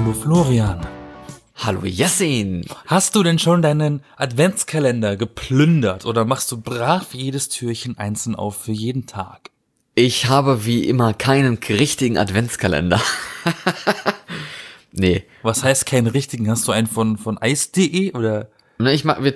Hallo Florian. Hallo Yassin. Hast du denn schon deinen Adventskalender geplündert oder machst du brav jedes Türchen einzeln auf für jeden Tag? Ich habe wie immer keinen richtigen Adventskalender. Nee. Was heißt keinen richtigen? Hast du einen von ice.de oder? Ne,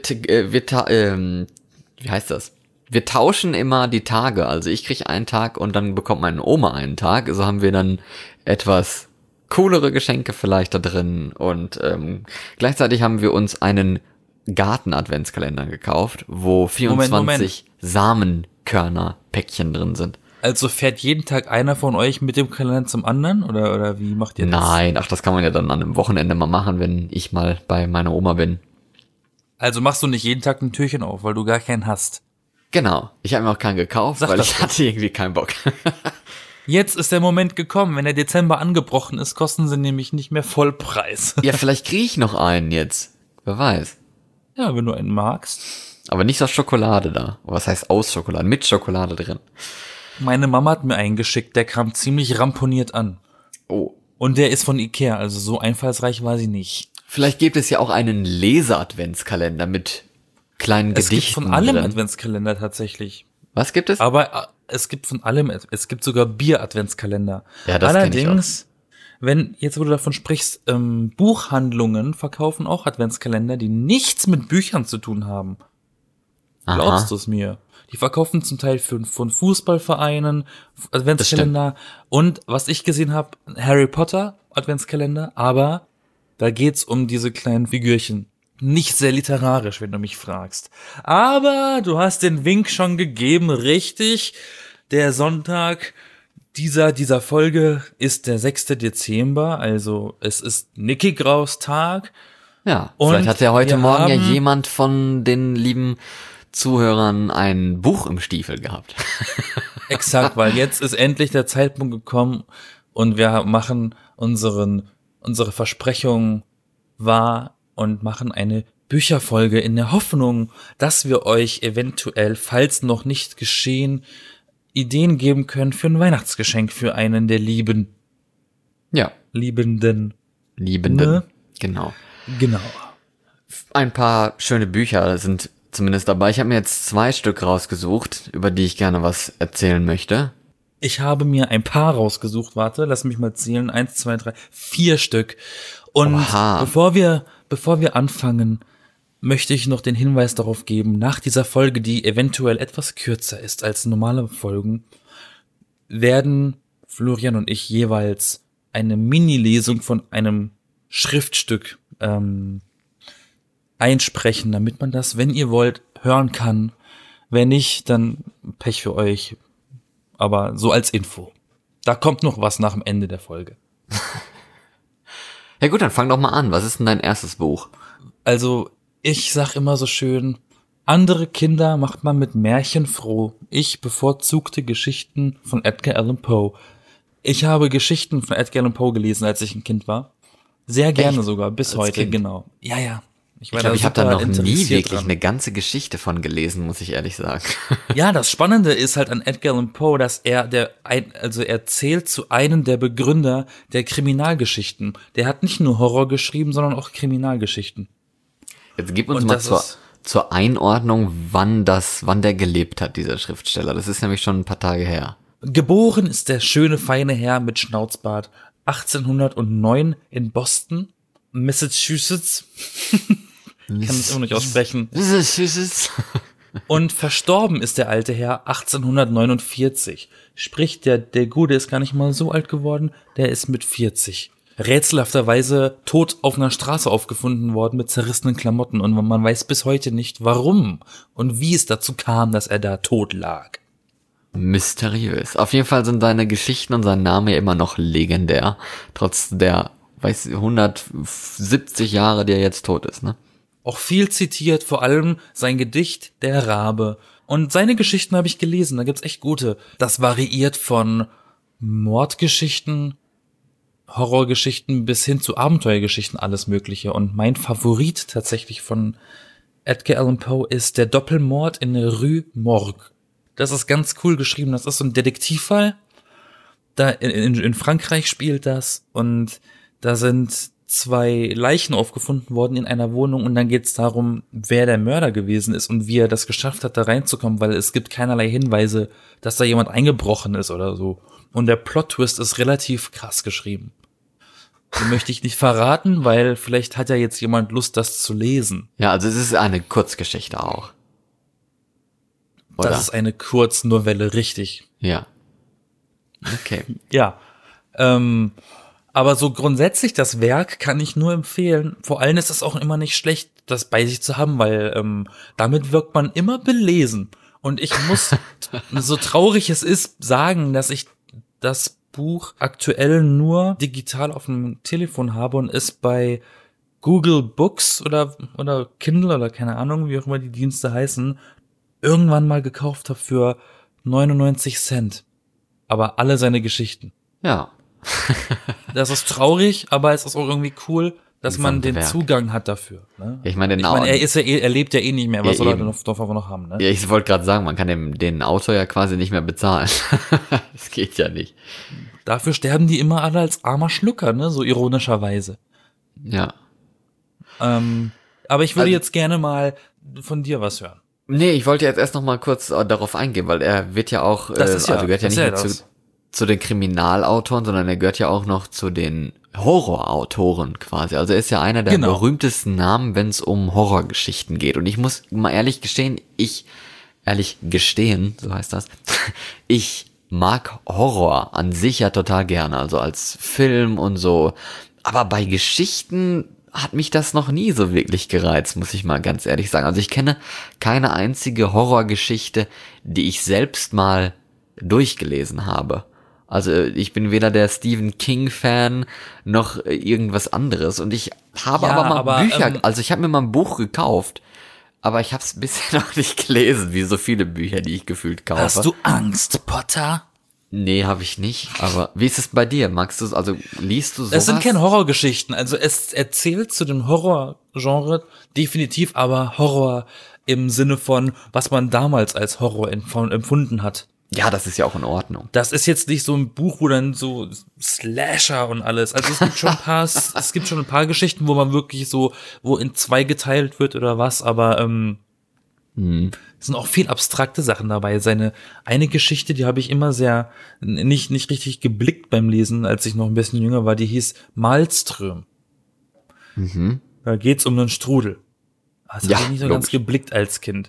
wie heißt das? Wir tauschen immer die Tage. Also ich krieg einen Tag und dann bekommt meine Oma einen Tag. So haben wir dann etwas coolere Geschenke vielleicht da drin. Und gleichzeitig haben wir uns einen Garten-Adventskalender gekauft, wo 24 Samenkörner-Päckchen drin sind. Also fährt jeden Tag einer von euch mit dem Kalender zum anderen oder wie macht ihr das? Nein, das kann man ja dann an einem Wochenende mal machen, wenn ich mal bei meiner Oma bin. Also machst du nicht jeden Tag ein Türchen auf, weil du gar keinen hast. Genau, ich habe mir auch keinen gekauft, weil ich hatte irgendwie keinen Bock. Jetzt ist der Moment gekommen, wenn der Dezember angebrochen ist, kosten sie nämlich nicht mehr Vollpreis. Ja, vielleicht kriege ich noch einen jetzt, wer weiß. Ja, wenn du einen magst. Aber nicht aus Schokolade da. Was heißt aus Schokolade? Mit Schokolade drin. Meine Mama hat mir einen geschickt, der kam ziemlich ramponiert an. Oh. Und der ist von Ikea, also so einfallsreich war sie nicht. Vielleicht gibt es ja auch einen Lese-Adventskalender mit kleinen Gedichten. Es gibt von allem drin. Adventskalender tatsächlich. Was gibt es? Aber es gibt von allem, es gibt sogar Bier-Adventskalender. Ja, das Allerdings, wenn, jetzt wo du davon sprichst, Buchhandlungen verkaufen auch Adventskalender, die nichts mit Büchern zu tun haben. Glaubst du es mir? Die verkaufen zum Teil von Fußballvereinen Adventskalender und was ich gesehen habe, Harry Potter Adventskalender, aber da geht's um diese kleinen Figürchen. Nicht sehr literarisch, wenn du mich fragst. Aber du hast den Wink schon gegeben, richtig. Der Sonntag dieser Folge ist der 6. Dezember, also es ist Niki Graus Tag. Ja, und vielleicht hat ja heute wir Morgen ja haben- jemand von den lieben Zuhörern ein Buch im Stiefel gehabt. Exakt, weil jetzt ist endlich der Zeitpunkt gekommen und wir machen unsere Versprechung wahr und machen eine Bücherfolge in der Hoffnung, dass wir euch eventuell, falls noch nicht geschehen, Ideen geben können für ein Weihnachtsgeschenk für einen der Liebenden. Liebenden. Ne? Genau. Genau. Ein paar schöne Bücher sind zumindest dabei. Ich habe mir jetzt 2 Stück rausgesucht, über die ich gerne was erzählen möchte. Ich habe mir ein paar rausgesucht, warte, lass mich mal zählen, 1, 2, 3, 4 Stück. Und Oha. bevor wir anfangen, möchte ich noch den Hinweis darauf geben, nach dieser Folge, die eventuell etwas kürzer ist als normale Folgen, werden Florian und ich jeweils eine Mini-Lesung von einem Schriftstück einsprechen, damit man das, wenn ihr wollt, hören kann. Wenn nicht, dann Pech für euch. Aber so als Info. Da kommt noch was nach dem Ende der Folge. Ja gut, dann fang doch mal an. Was ist denn dein erstes Buch? Also, ich sag immer so schön, andere Kinder macht man mit Märchen froh. Ich bevorzugte Geschichten von Edgar Allan Poe. Ich habe Geschichten von Edgar Allan Poe gelesen, als ich ein Kind war. Sehr gerne Echt? sogar, bis Als heute, Kind? genau. Ja. Ich glaube, ich habe da super noch nie interessiert wirklich dran. eine ganze Geschichte von gelesen, muss ich ehrlich sagen. Ja, das Spannende ist halt an Edgar Allan Poe, dass er er zählt zu einem der Begründer der Kriminalgeschichten. Der hat nicht nur Horror geschrieben, sondern auch Kriminalgeschichten. Jetzt gib uns Und mal das zur Einordnung, wann der gelebt hat, dieser Schriftsteller. Das ist nämlich schon ein paar Tage her. Geboren ist der schöne, feine Herr mit Schnauzbart 1809 in Boston, Massachusetts. Ich kann das immer nicht aussprechen. Und verstorben ist der alte Herr 1849. Sprich, der Gute ist gar nicht mal so alt geworden, der ist mit 40. Rätselhafterweise tot auf einer Straße aufgefunden worden mit zerrissenen Klamotten und man weiß bis heute nicht, warum und wie es dazu kam, dass er da tot lag. Mysteriös. Auf jeden Fall sind seine Geschichten und sein Name immer noch legendär. Trotz der, 170 Jahre, die er jetzt tot ist, ne? Auch viel zitiert, vor allem sein Gedicht Der Rabe. Und seine Geschichten habe ich gelesen, da gibt's echt gute. Das variiert von Mordgeschichten, Horrorgeschichten bis hin zu Abenteuergeschichten, alles mögliche. Und mein Favorit tatsächlich von Edgar Allan Poe ist Der Doppelmord in der Rue Morgue. Das ist ganz cool geschrieben, das ist so ein Detektivfall. Da in Frankreich spielt das und da sind 2 Leichen aufgefunden worden in einer Wohnung und dann geht's darum, wer der Mörder gewesen ist und wie er das geschafft hat, da reinzukommen, weil es gibt keinerlei Hinweise, dass da jemand eingebrochen ist oder so. Und der Plot-Twist ist relativ krass geschrieben. Den möchte ich nicht verraten, weil vielleicht hat ja jetzt jemand Lust, das zu lesen. Ja, also es ist eine Kurzgeschichte auch. Oder? Das ist eine Kurznovelle, richtig. Ja. Okay. Ja. Aber so grundsätzlich das Werk kann ich nur empfehlen. Vor allem ist es auch immer nicht schlecht, das bei sich zu haben, weil damit wirkt man immer belesen. Und ich muss, so traurig es ist, sagen, dass ich das Buch aktuell nur digital auf dem Telefon habe und es bei Google Books oder Kindle oder keine Ahnung, wie auch immer die Dienste heißen, irgendwann mal gekauft habe für 99 Cent. Aber alle seine Geschichten. Ja. Das ist traurig, aber es ist auch irgendwie cool, dass man den Werk. Zugang hat dafür. Ne? Ich meine, er lebt ja eh nicht mehr, was soll er eben. denn noch haben? Ne? Ja, ich wollte gerade sagen, man kann den Autor ja quasi nicht mehr bezahlen. Das geht ja nicht. Dafür sterben die immer alle als armer Schlucker, ne? So ironischerweise. Ja. Aber ich würde jetzt gerne mal von dir was hören. Nee, ich wollte jetzt erst noch mal kurz darauf eingehen, weil er wird ja auch, gehört ja nicht nur zu den Kriminalautoren, sondern er gehört ja auch noch zu den Horrorautoren quasi. Also er ist ja einer der berühmtesten Namen, wenn es um Horrorgeschichten geht. Und ich muss mal ehrlich gestehen, so heißt das, ich mag Horror an sich ja total gerne, also als Film und so. Aber bei Geschichten hat mich das noch nie so wirklich gereizt, muss ich mal ganz ehrlich sagen. Also ich kenne keine einzige Horrorgeschichte, die ich selbst mal durchgelesen habe. Also ich bin weder der Stephen King-Fan noch irgendwas anderes. Und ich habe ich habe mir mal ein Buch gekauft, aber ich habe es bisher noch nicht gelesen, wie so viele Bücher, die ich gefühlt kaufe. Hast du Angst, Potter? Nee, habe ich nicht. Aber wie ist es bei dir? Magst du also liest du sowas? Es sind keine Horrorgeschichten. Also es erzählt zu dem Horrorgenre definitiv, aber Horror im Sinne von, was man damals als Horror empfunden hat. Ja, das ist ja auch in Ordnung. Das ist jetzt nicht so ein Buch, wo dann so Slasher und alles. Also es gibt schon ein paar Geschichten, wo man wirklich so, wo in 2 geteilt wird oder was, aber es sind auch viel abstrakte Sachen dabei. Eine Geschichte, die habe ich immer sehr nicht richtig geblickt beim Lesen, als ich noch ein bisschen jünger war, die hieß Malström. Mhm. Da geht's um einen Strudel. Das habe ich nicht so ganz geblickt als Kind.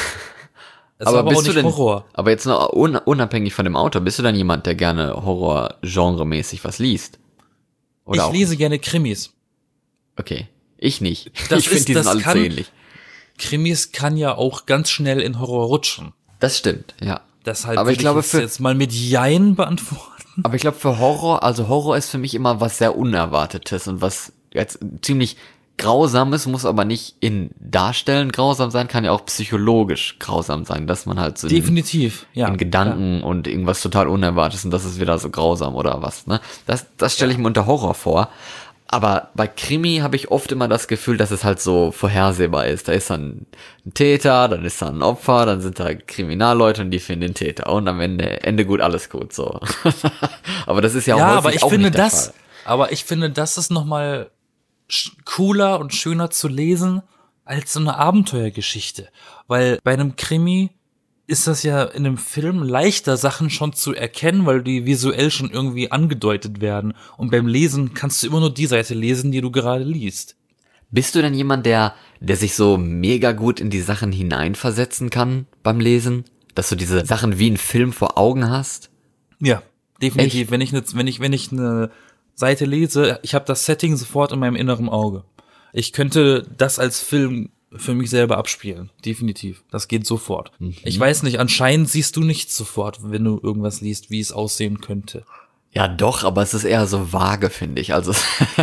Es aber war aber bist auch nicht du denn, Horror. Aber jetzt noch unabhängig von dem Autor, bist du dann jemand, der gerne Horror-Genre-mäßig was liest? Oder ich lese gerne Krimis. Okay, ich nicht. Das ich finde, die sind alle zu ähnlich. Krimis kann ja auch ganz schnell in Horror rutschen. Das stimmt, ja. Deshalb würde ich jetzt mal mit Jein beantworten. Aber ich glaube für Horror ist für mich immer was sehr Unerwartetes und was jetzt ziemlich Grausames, muss aber nicht in Darstellen grausam sein, kann ja auch psychologisch grausam sein, dass man halt so definitiv, in Gedanken und irgendwas total Unerwartetes und das ist wieder so grausam oder was, ne? Das stelle ich mir unter Horror vor. Aber bei Krimi habe ich oft immer das Gefühl, dass es halt so vorhersehbar ist. Da ist dann ein Täter, dann ist da ein Opfer, dann sind da Kriminalleute und die finden den Täter. Und am Ende gut, alles gut, so. Aber das ist ja auch häufig auch nicht der Fall. Aber ich finde, das ist nochmal cooler und schöner zu lesen als so eine Abenteuergeschichte. Weil bei einem Krimi ist das ja in einem Film leichter, Sachen schon zu erkennen, weil die visuell schon irgendwie angedeutet werden. Und beim Lesen kannst du immer nur die Seite lesen, die du gerade liest. Bist du denn jemand, der sich so mega gut in die Sachen hineinversetzen kann beim Lesen? Dass du diese Sachen wie ein Film vor Augen hast? Ja, definitiv. Echt? Wenn ich eine Seite lese, ich habe das Setting sofort in meinem inneren Auge. Ich könnte das als Film für mich selber abspielen. Definitiv. Das geht sofort. Mhm. Ich weiß nicht, anscheinend siehst du nichts sofort, wenn du irgendwas liest, wie es aussehen könnte. Ja, doch, aber es ist eher so vage, finde ich. Also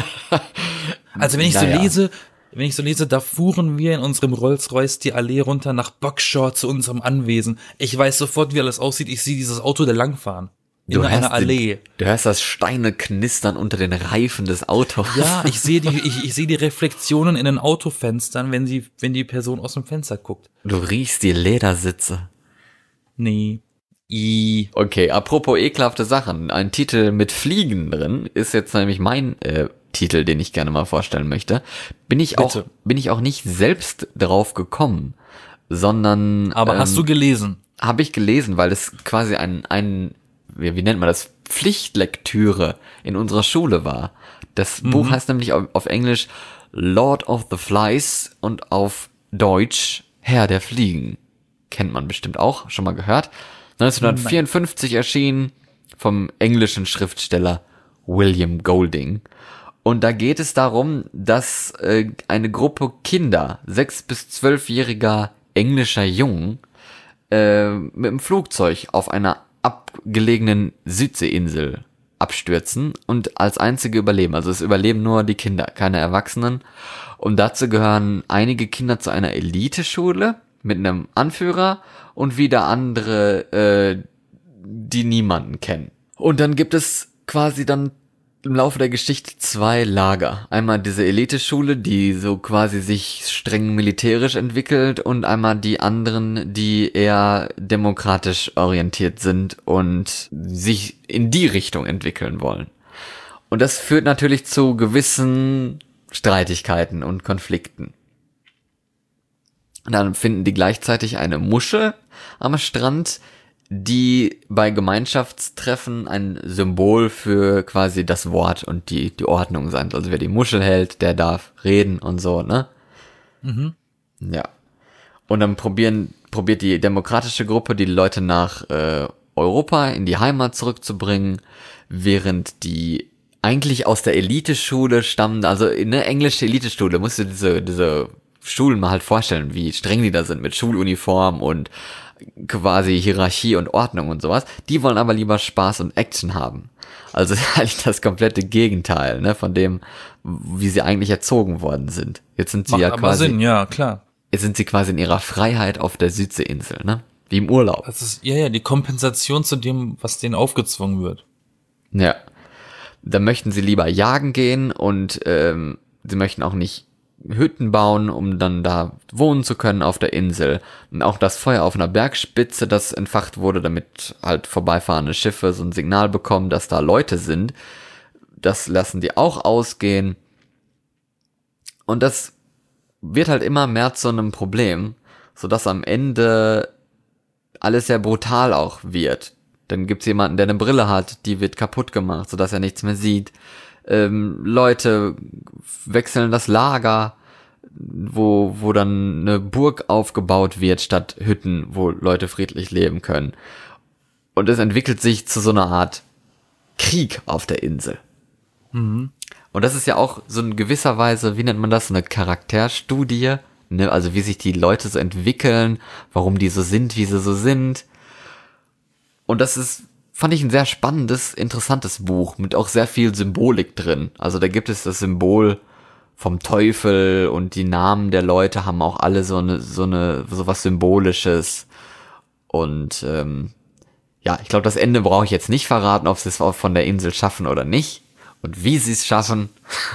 wenn ich so lese, da fuhren wir in unserem Rolls-Royce die Allee runter nach Buckshore zu unserem Anwesen. Ich weiß sofort, wie alles aussieht. Ich sehe dieses Auto da langfahren. In einer Allee. Du hörst das Steine knistern unter den Reifen des Autos. Ja, ich sehe die Reflexionen in den Autofenstern, wenn die Person aus dem Fenster guckt. Du riechst die Ledersitze. Nee. Okay, apropos ekelhafte Sachen. Ein Titel mit Fliegen drin ist jetzt nämlich mein Titel, den ich gerne mal vorstellen möchte. Bin ich auch nicht selbst drauf gekommen, sondern Aber hast du gelesen? Habe ich gelesen, weil es quasi wie nennt man das, Pflichtlektüre in unserer Schule war. Das Buch heißt nämlich auf Englisch Lord of the Flies und auf Deutsch Herr der Fliegen. Kennt man bestimmt auch, schon mal gehört. 1954 erschienen vom englischen Schriftsteller William Golding. Und da geht es darum, dass eine Gruppe Kinder, 6- bis 12-jähriger englischer Jungen, mit dem Flugzeug auf einer abgelegenen Südseeinsel abstürzen und als einzige überleben. Also es überleben nur die Kinder, keine Erwachsenen. Und dazu gehören einige Kinder zu einer Eliteschule mit einem Anführer und wieder andere, die niemanden kennen. Und dann gibt es quasi dann im Laufe der Geschichte 2 Lager. Einmal diese Eliteschule, die so quasi sich streng militärisch entwickelt, und einmal die anderen, die eher demokratisch orientiert sind und sich in die Richtung entwickeln wollen. Und das führt natürlich zu gewissen Streitigkeiten und Konflikten. Und dann finden die gleichzeitig eine Muschel am Strand, die bei Gemeinschaftstreffen ein Symbol für quasi das Wort und die Ordnung sein. Also wer die Muschel hält, der darf reden und so, ne? Mhm. Ja. Und dann probiert die demokratische Gruppe, die Leute nach Europa in die Heimat zurückzubringen, während die eigentlich aus der Eliteschule stammen, also in eine englische Eliteschule, musst du diese Schulen mal halt vorstellen, wie streng die da sind mit Schuluniform und quasi Hierarchie und Ordnung und sowas. Die wollen aber lieber Spaß und Action haben. Also eigentlich das komplette Gegenteil, ne, von dem, wie sie eigentlich erzogen worden sind. Jetzt sind sie Sinn, ja, klar. Jetzt sind sie quasi in ihrer Freiheit auf der Südseeinsel, ne? Wie im Urlaub. Das ist, ja, die Kompensation zu dem, was denen aufgezwungen wird. Ja. Da möchten sie lieber jagen gehen und sie möchten auch nicht Hütten bauen, um dann da wohnen zu können auf der Insel. Und auch das Feuer auf einer Bergspitze, das entfacht wurde, damit halt vorbeifahrende Schiffe so ein Signal bekommen, dass da Leute sind, das lassen die auch ausgehen. Und das wird halt immer mehr zu einem Problem, sodass am Ende alles sehr brutal auch wird. Dann gibt's jemanden, der eine Brille hat, die wird kaputt gemacht, sodass er nichts mehr sieht. Leute wechseln das Lager, wo dann eine Burg aufgebaut wird statt Hütten, wo Leute friedlich leben können. Und es entwickelt sich zu so einer Art Krieg auf der Insel. Mhm. Und das ist ja auch so in gewisser Weise, wie nennt man das, eine Charakterstudie, ne? Also wie sich die Leute so entwickeln, warum die so sind, wie sie so sind. Und das fand ich ein sehr spannendes, interessantes Buch mit auch sehr viel Symbolik drin. Also da gibt es das Symbol vom Teufel und die Namen der Leute haben auch alle so was Symbolisches. Und ja, ich glaube, das Ende brauche ich jetzt nicht verraten, ob sie es auch von der Insel schaffen oder nicht. Und wie sie es schaffen,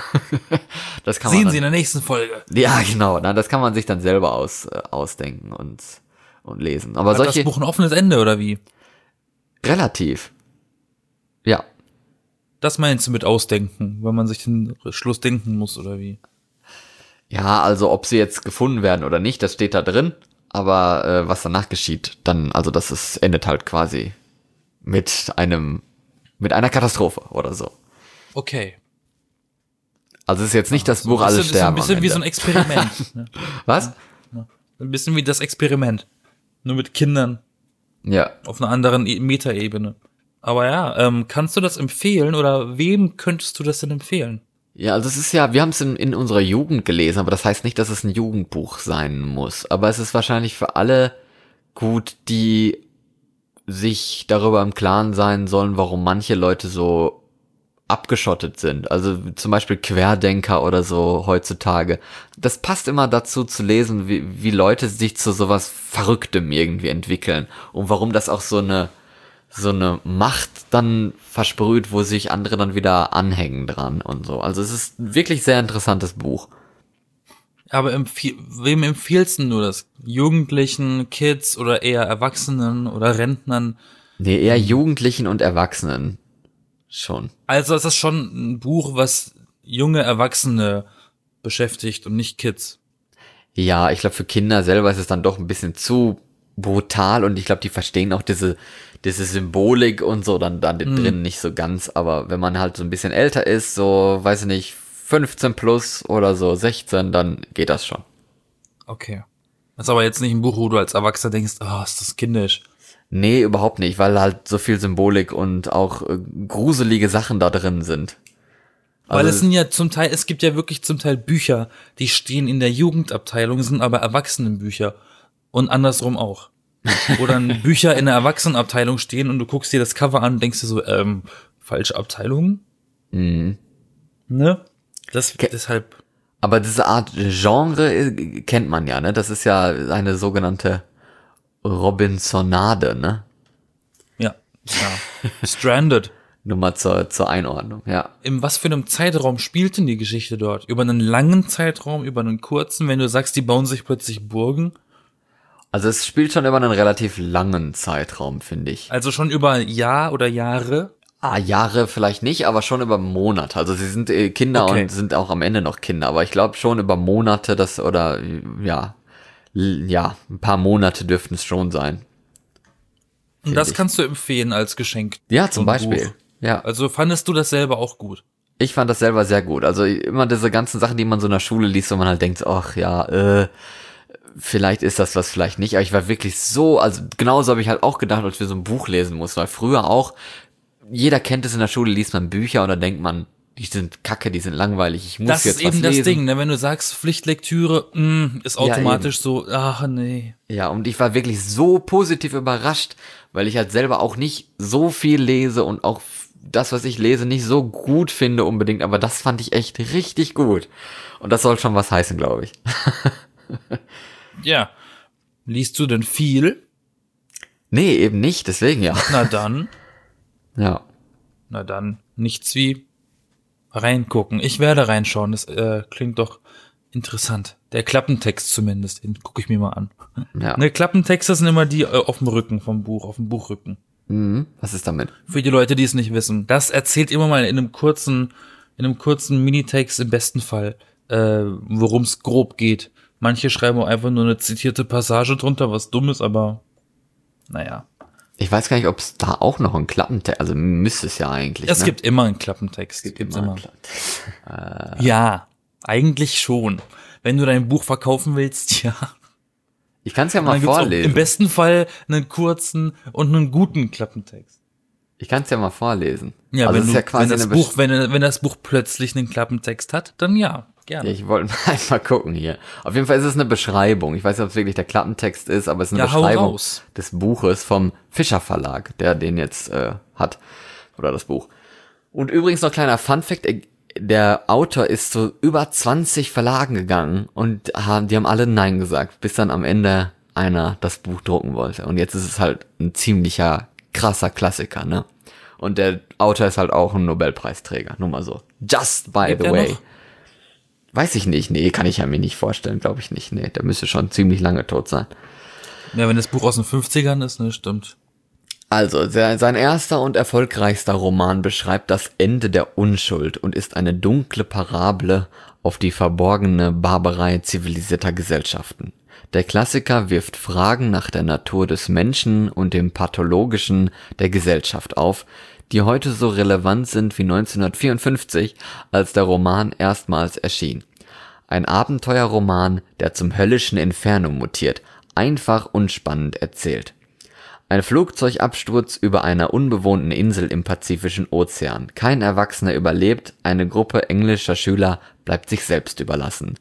das kann Sehen Sie in der nächsten Folge. Ja, genau. Das kann man sich dann selber ausdenken und lesen. Aber Hat das Buch ein offenes Ende oder wie? Relativ. Ja. Das meinst du mit ausdenken, wenn man sich den Schluss denken muss, oder wie? Ja, also ob sie jetzt gefunden werden oder nicht, das steht da drin. Aber was danach geschieht, dann, also endet halt quasi mit einer Katastrophe oder so. Okay. Also es ist jetzt nicht das Buch Alle sterben. Ist ein bisschen wie so ein Experiment. Ne? Was? Ja. Ein bisschen wie das Experiment. Nur mit Kindern. Ja. Auf einer anderen Metaebene. Aber ja, kannst du das empfehlen oder wem könntest du das denn empfehlen? Ja, also es ist ja, wir haben es in unserer Jugend gelesen, aber das heißt nicht, dass es ein Jugendbuch sein muss. Aber es ist wahrscheinlich für alle gut, die sich darüber im Klaren sein sollen, warum manche Leute so abgeschottet sind. Also zum Beispiel Querdenker oder so heutzutage. Das passt immer dazu zu lesen, wie Leute sich zu sowas Verrücktem irgendwie entwickeln und warum das auch so eine Macht dann versprüht, wo sich andere dann wieder anhängen dran und so. Also es ist ein wirklich sehr interessantes Buch. Aber wem empfiehlst du das? Jugendlichen, Kids oder eher Erwachsenen oder Rentnern? Nee, eher Jugendlichen und Erwachsenen schon. Also ist das schon ein Buch, was junge Erwachsene beschäftigt und nicht Kids. Ja, ich glaube, für Kinder selber ist es dann doch ein bisschen zu brutal und ich glaube, die verstehen auch diese Symbolik und so dann drin nicht so ganz, aber wenn man halt so ein bisschen älter ist, so, weiß ich nicht, 15 plus oder so 16, dann geht das schon. Okay. Das ist aber jetzt nicht ein Buch, wo du als Erwachsener denkst, ist das kindisch. Nee, überhaupt nicht, weil halt so viel Symbolik und auch gruselige Sachen da drin sind. Weil es sind ja es gibt ja wirklich zum Teil Bücher, die stehen in der Jugendabteilung, sind aber Erwachsenenbücher. Und andersrum auch. Wo dann Bücher in der Erwachsenenabteilung stehen und du guckst dir das Cover an und denkst dir so, falsche Abteilung? Mhm. Ne? Deshalb. Aber diese Art Genre kennt man ja, ne? Das ist ja eine sogenannte Robinsonade, ne? Ja. Stranded. Nur mal zur Einordnung, ja. In was für einem Zeitraum spielt denn die Geschichte dort? Über einen langen Zeitraum, über einen kurzen, wenn du sagst, die bauen sich plötzlich Burgen? Also es spielt schon über einen relativ langen Zeitraum, finde ich. Also schon über Jahr oder Jahre? Jahre vielleicht nicht, aber schon über Monate. Also sie sind Kinder Okay. und sind auch am Ende noch Kinder, aber ich glaube schon über Monate, ein paar Monate dürften es schon sein. Und das ich. kannst du empfehlen als Geschenk. Ja, zum So ein Beispiel. Buch. Ja. Also fandest du das selber auch gut? Ich fand das selber sehr gut. Also immer diese ganzen Sachen, die man so in der Schule liest, wo man halt denkt, ach ja, vielleicht ist das was, vielleicht nicht. Aber ich war wirklich also genauso habe ich halt auch gedacht, als wir so ein Buch lesen mussten. Weil früher auch, jeder kennt es in der Schule, liest man Bücher und dann denkt man, die sind kacke, die sind langweilig, ich muss Das jetzt ist eben was das lesen. Ding, ne? Wenn du sagst Pflichtlektüre, ist automatisch so, ach nee. Ja, und ich war wirklich so positiv überrascht, weil ich halt selber auch nicht so viel lese und auch das, was ich lese, nicht so gut finde unbedingt, aber das fand ich echt richtig gut. Und das soll schon was heißen, glaube ich. Ja. Liest du denn viel? Nee, eben nicht, deswegen ja. Na dann. Ja. Na dann. Nichts wie reingucken. Ich werde reinschauen. Das klingt doch interessant. Der Klappentext zumindest. Den gucke ich mir mal an. Ja. Ne, Klappentexte sind immer die auf dem Rücken vom Buch, auf dem Buchrücken. Was ist damit? Für die Leute, die es nicht wissen. Das erzählt immer mal in einem kurzen Minitext im besten Fall, worum es grob geht. Manche schreiben auch einfach nur eine zitierte Passage drunter, was dumm ist, aber naja. Ich weiß gar nicht, ob es da auch noch einen Klappentext, also müsste es ja eigentlich. Es ne? gibt immer einen Klappentext. Gibt's immer. einen Klappentext. Ja, eigentlich schon. Wenn du dein Buch verkaufen willst, ja. Ich kann es ja Dann mal gibt's auch vorlesen. im besten Fall einen kurzen und einen guten Klappentext. Ich kann es ja mal vorlesen. Ja, also wenn, es ist ja quasi wenn das Buch plötzlich einen Klappentext hat, dann ja, gerne. Ich wollte mal gucken hier. Auf jeden Fall ist es eine Beschreibung. Ich weiß nicht, ob es wirklich der Klappentext ist, aber es ist eine Ja, hau Beschreibung raus. des Buches vom Fischer Verlag, der den jetzt hat. Oder das Buch. Und übrigens noch kleiner Funfact, der Autor ist zu über 20 Verlagen gegangen und die haben alle Nein gesagt, bis dann am Ende einer das Buch drucken wollte. Und jetzt ist es halt ein ziemlicher krasser Klassiker, ne? Und der Autor ist halt auch ein Nobelpreisträger, nur mal so. Just by Lebt the er way. noch? Weiß ich nicht, nee, kann ich ja mir nicht vorstellen, glaube ich nicht. Nee, der müsste schon ziemlich lange tot sein. Ja, wenn das Buch aus den 50ern ist, ne, stimmt. Also, sein erster und erfolgreichster Roman beschreibt das Ende der Unschuld und ist eine dunkle Parabel auf die verborgene Barbarei zivilisierter Gesellschaften. Der Klassiker wirft Fragen nach der Natur des Menschen und dem Pathologischen der Gesellschaft auf, die heute so relevant sind wie 1954, als der Roman erstmals erschien. Ein Abenteuerroman, der zum höllischen Inferno mutiert, einfach und spannend erzählt. Ein Flugzeugabsturz über einer unbewohnten Insel im Pazifischen Ozean. Kein Erwachsener überlebt, eine Gruppe englischer Schüler bleibt sich selbst überlassen.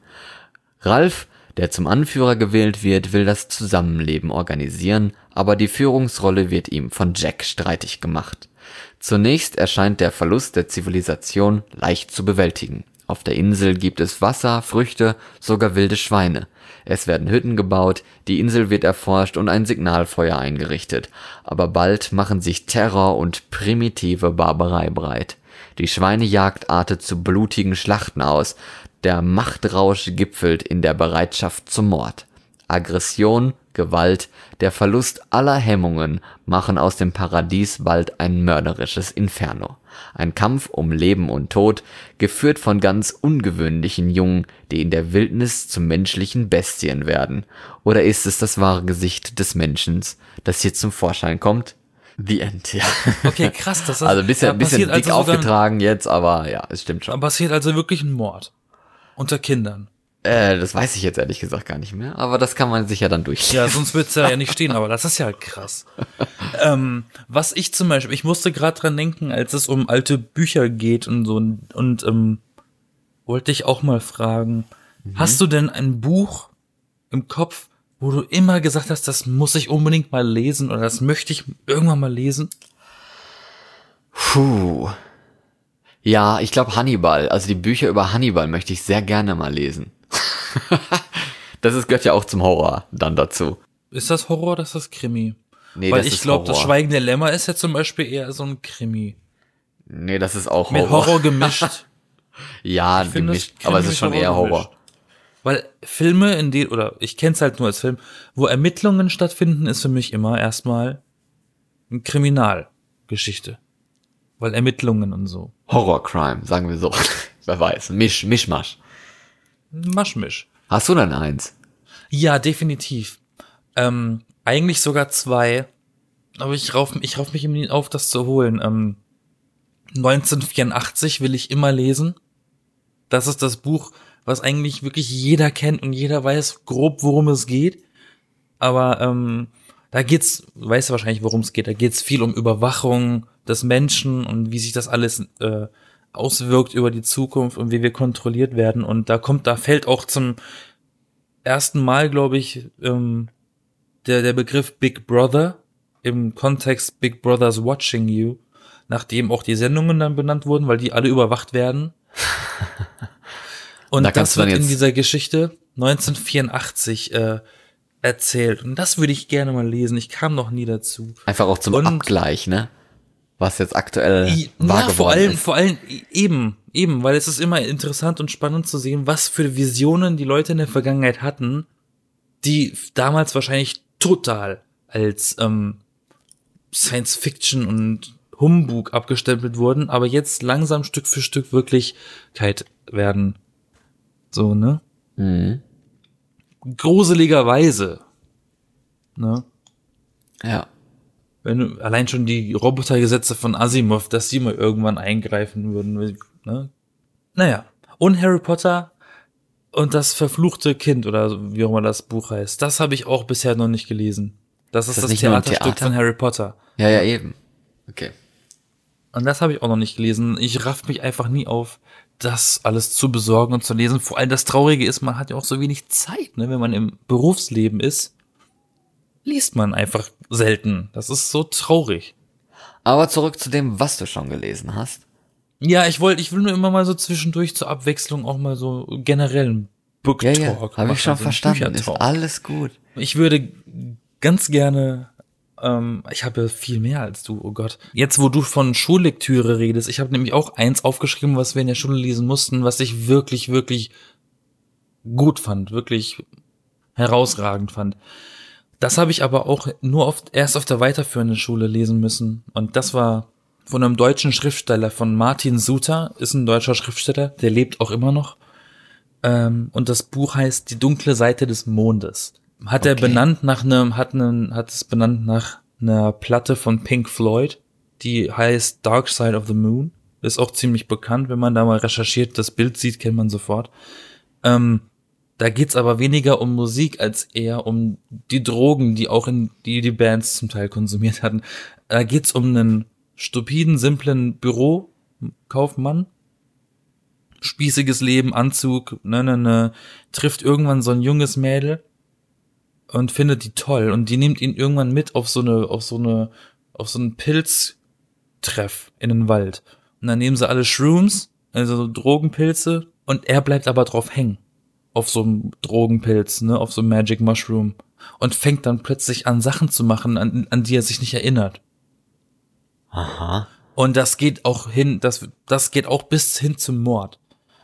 Ralph, der zum Anführer gewählt wird, will das Zusammenleben organisieren, aber die Führungsrolle wird ihm von Jack streitig gemacht. Zunächst erscheint der Verlust der Zivilisation leicht zu bewältigen. Auf der Insel gibt es Wasser, Früchte, sogar wilde Schweine. Es werden Hütten gebaut, die Insel wird erforscht und ein Signalfeuer eingerichtet. Aber bald machen sich Terror und primitive Barbarei breit. Die Schweinejagd artet zu blutigen Schlachten aus. Der Machtrausch gipfelt in der Bereitschaft zum Mord. Aggression, Gewalt, der Verlust aller Hemmungen machen aus dem Paradies bald ein mörderisches Inferno. Ein Kampf um Leben und Tod, geführt von ganz ungewöhnlichen Jungen, die in der Wildnis zu menschlichen Bestien werden. Oder ist es das wahre Gesicht des Menschen, das hier zum Vorschein kommt? The End, ja. Okay, krass. Das ist, also ein bisschen dick also aufgetragen jetzt, aber ja, es stimmt schon. Aber passiert also wirklich ein Mord unter Kindern. Das weiß ich jetzt ehrlich gesagt gar nicht mehr, aber das kann man sich ja dann durchlesen. Ja, sonst wird's ja nicht stehen, aber das ist ja krass. Was ich zum Beispiel, ich musste gerade dran denken, als es um alte Bücher geht und so, und wollte ich auch mal fragen, hast du denn ein Buch im Kopf, wo du immer gesagt hast, das muss ich unbedingt mal lesen oder das möchte ich irgendwann mal lesen? Puh. Ja, ich glaube Hannibal, also die Bücher über Hannibal möchte ich sehr gerne mal lesen. Gehört ja auch zum Horror dann dazu. Ist das Horror oder ist das Krimi? Nee, weil das ich ist glaube, Horror. das Schweigen der Lämmer ist ja zum Beispiel eher so ein Krimi. Nee, das ist auch Mit Horror. Horror gemischt. Ja, Ich finde, gemischt, das aber es Krimi ist schon mit eher Horror Horror. gemischt. Weil Filme, oder ich kenn's halt nur als Film, wo Ermittlungen stattfinden, ist für mich immer erstmal eine Kriminalgeschichte. Weil Ermittlungen und so. Horror-Crime, sagen wir so. Wer weiß, Mischmasch. Maschmisch. Hast du denn eins? Ja, definitiv. Eigentlich sogar 2. Aber ich rauf mich immer nicht auf, das zu holen. 1984 will ich immer lesen. Das ist das Buch, was eigentlich wirklich jeder kennt und jeder weiß grob, worum es geht. Aber da geht's, weißt du wahrscheinlich, worum es geht. Da geht's viel um Überwachung des Menschen und wie sich das alles auswirkt über die Zukunft und wie wir kontrolliert werden. Und da fällt auch zum ersten Mal, glaube ich, der Begriff Big Brother im Kontext Big Brother's Watching You, nachdem auch die Sendungen dann benannt wurden, weil die alle überwacht werden. Und das wird in dieser Geschichte 1984 erzählt. Und das würde ich gerne mal lesen. Ich kam noch nie dazu. Einfach auch zum Abgleich, ne? Was jetzt aktuell wahr geworden ist. Vor allem eben, weil es ist immer interessant und spannend zu sehen, was für Visionen die Leute in der Vergangenheit hatten, die damals wahrscheinlich total als Science Fiction und Humbug abgestempelt wurden, aber jetzt langsam Stück für Stück Wirklichkeit werden. So, ne? Mhm. Gruseligerweise. Ne? Ja. Wenn du allein schon die Robotergesetze von Asimov, dass die mal irgendwann eingreifen würden, ne? Naja. Und Harry Potter und das verfluchte Kind, oder wie auch immer das Buch heißt, das habe ich auch bisher noch nicht gelesen. Das ist das Theaterstück von Harry Potter. Ja, eben. Okay. Und das habe ich auch noch nicht gelesen. Ich raff mich einfach nie auf, das alles zu besorgen und zu lesen. Vor allem das Traurige ist, man hat ja auch so wenig Zeit, ne? Wenn man im Berufsleben ist, liest man einfach selten. Das ist so traurig. Aber zurück zu dem, was du schon gelesen hast. Ja, ich will nur immer mal so zwischendurch zur Abwechslung auch mal so generellen Book Talk. Ja, habe ich schon verstanden. Ist alles gut. Ich würde ganz gerne, ich habe ja viel mehr als du, oh Gott. Jetzt, wo du von Schullektüre redest, ich habe nämlich auch eins aufgeschrieben, was wir in der Schule lesen mussten, was ich wirklich, wirklich gut fand, wirklich herausragend fand. Das habe ich aber auch nur erst auf der weiterführenden Schule lesen müssen. Und das war von einem deutschen Schriftsteller, von Martin Suter, ist ein deutscher Schriftsteller, der lebt auch immer noch. Und das Buch heißt Die dunkle Seite des Mondes. Hat es benannt nach einer Platte von Pink Floyd, die heißt Dark Side of the Moon. Ist auch ziemlich bekannt, wenn man da mal recherchiert, das Bild sieht, kennt man sofort. Da geht's aber weniger um Musik als eher um die Drogen, die auch die Bands zum Teil konsumiert hatten. Da geht's um einen stupiden, simplen Bürokaufmann. Spießiges Leben, Anzug, trifft irgendwann so ein junges Mädel und findet die toll und die nimmt ihn irgendwann mit auf so einen Pilztreff in den Wald. Und dann nehmen sie alle Shrooms, also so Drogenpilze, und er bleibt aber drauf hängen. Auf so einem Drogenpilz, ne, auf so einem Magic Mushroom. Und fängt dann plötzlich an, Sachen zu machen, an die er sich nicht erinnert. Aha. Und das geht auch das geht auch bis hin zum Mord.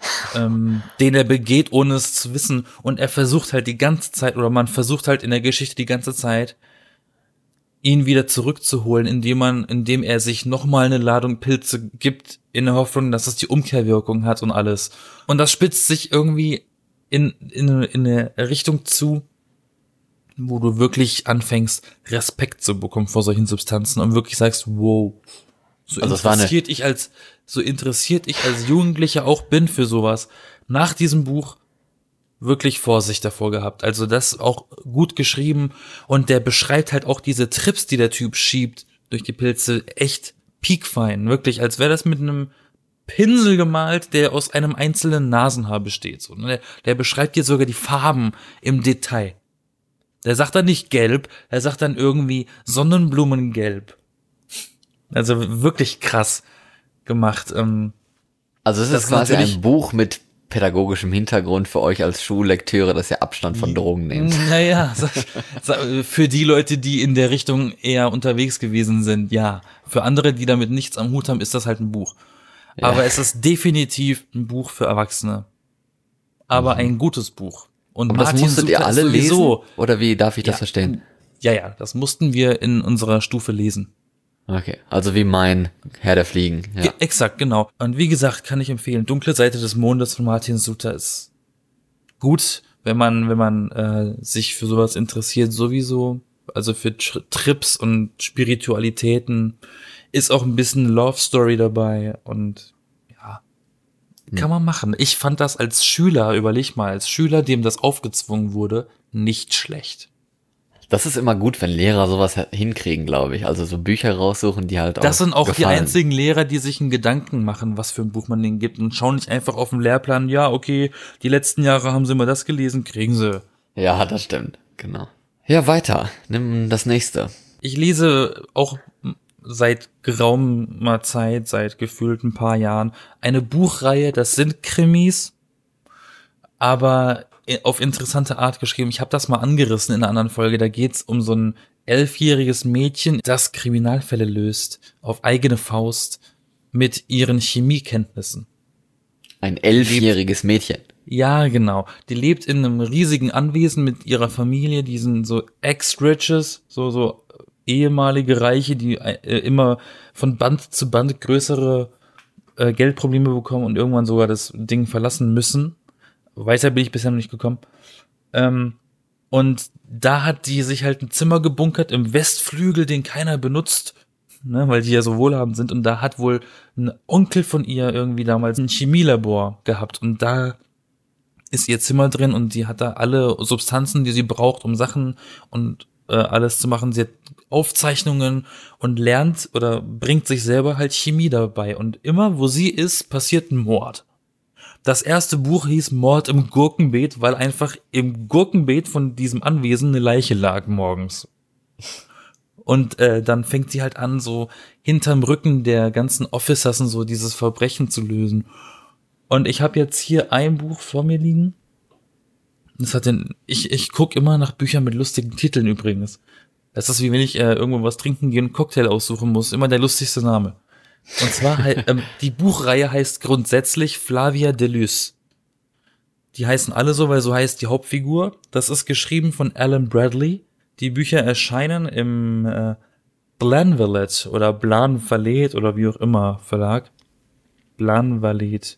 den er begeht, ohne es zu wissen. Und er versucht halt die ganze Zeit, oder man versucht halt in der Geschichte die ganze Zeit, ihn wieder zurückzuholen, indem er sich nochmal eine Ladung Pilze gibt, in der Hoffnung, dass es die Umkehrwirkung hat und alles. Und das spitzt sich irgendwie in eine Richtung zu, wo du wirklich anfängst, Respekt zu bekommen vor solchen Substanzen und wirklich sagst, wow, so interessiert ich als Jugendlicher auch bin für sowas, nach diesem Buch wirklich Vorsicht davor gehabt. Also das auch gut geschrieben und der beschreibt halt auch diese Trips, die der Typ schiebt durch die Pilze, echt piekfein. Wirklich, als wäre das mit einem Pinsel gemalt, der aus einem einzelnen Nasenhaar besteht. So, ne? Der beschreibt dir sogar die Farben im Detail. Der sagt dann nicht gelb, er sagt dann irgendwie Sonnenblumengelb. Also wirklich krass gemacht. Also es ist quasi ein Buch mit pädagogischem Hintergrund für euch als Schullektüre, dass ihr Abstand von Drogen nehmt. Naja, für die Leute, die in der Richtung eher unterwegs gewesen sind, ja. Für andere, die damit nichts am Hut haben, ist das halt ein Buch. Ja. Aber es ist definitiv ein Buch für Erwachsene. Aber ein gutes Buch. Und das musstet ihr alle lesen? Oder wie darf ich das verstehen? Ja, das mussten wir in unserer Stufe lesen. Okay, also wie mein Herr der Fliegen. Ja. Exakt, genau. Und wie gesagt, kann ich empfehlen, Dunkle Seite des Mondes von Martin Suter ist gut, wenn man sich für sowas interessiert, sowieso. Also für Trips und Spiritualitäten ist auch ein bisschen Love Story dabei und kann man machen. Ich fand das als Schüler, überleg mal, als Schüler, dem das aufgezwungen wurde, nicht schlecht. Das ist immer gut, wenn Lehrer sowas hinkriegen, glaube ich. Also so Bücher raussuchen, die halt auch Das sind auch gefallen. Die einzigen Lehrer, die sich einen Gedanken machen, was für ein Buch man denen gibt und schauen nicht einfach auf den Lehrplan, ja, okay, die letzten Jahre haben sie immer das gelesen, kriegen sie. Ja, das stimmt, genau. Ja, weiter. Nimm das nächste. Ich lese auch seit geraumer Zeit, seit gefühlt ein paar Jahren, eine Buchreihe, das sind Krimis, aber auf interessante Art geschrieben. Ich habe das mal angerissen in einer anderen Folge. Da geht's um so ein 11-jähriges Mädchen, das Kriminalfälle löst, auf eigene Faust, mit ihren Chemiekenntnissen. Ein 11-jähriges Mädchen? Ja, genau. Die lebt in einem riesigen Anwesen mit ihrer Familie, die sind so Ex-Riches, so ehemalige Reiche, die immer von Band zu Band größere Geldprobleme bekommen und irgendwann sogar das Ding verlassen müssen. Weiter bin ich bisher noch nicht gekommen. Und da hat die sich halt ein Zimmer gebunkert im Westflügel, den keiner benutzt, ne, weil die ja so wohlhabend sind. Und da hat wohl ein Onkel von ihr irgendwie damals ein Chemielabor gehabt. Und da ist ihr Zimmer drin und die hat da alle Substanzen, die sie braucht, um Sachen und alles zu machen. Sie hat Aufzeichnungen und lernt oder bringt sich selber halt Chemie dabei. Und immer, wo sie ist, passiert ein Mord. Das erste Buch hieß Mord im Gurkenbeet, weil einfach im Gurkenbeet von diesem Anwesen eine Leiche lag morgens. Und dann fängt sie halt an, so hinterm Rücken der ganzen Officers und so dieses Verbrechen zu lösen. Und ich habe jetzt hier ein Buch vor mir liegen. Das hat ich guck immer nach Büchern mit lustigen Titeln übrigens. Das ist wie wenn ich irgendwo was trinken gehe und einen Cocktail aussuchen muss. Immer der lustigste Name. Und zwar die Buchreihe heißt grundsätzlich Flavia de Luce. Die heißen alle so, weil so heißt die Hauptfigur. Das ist geschrieben von Alan Bradley. Die Bücher erscheinen im Blanvalet oder Blanvalet oder wie auch immer Verlag. Blanvalet.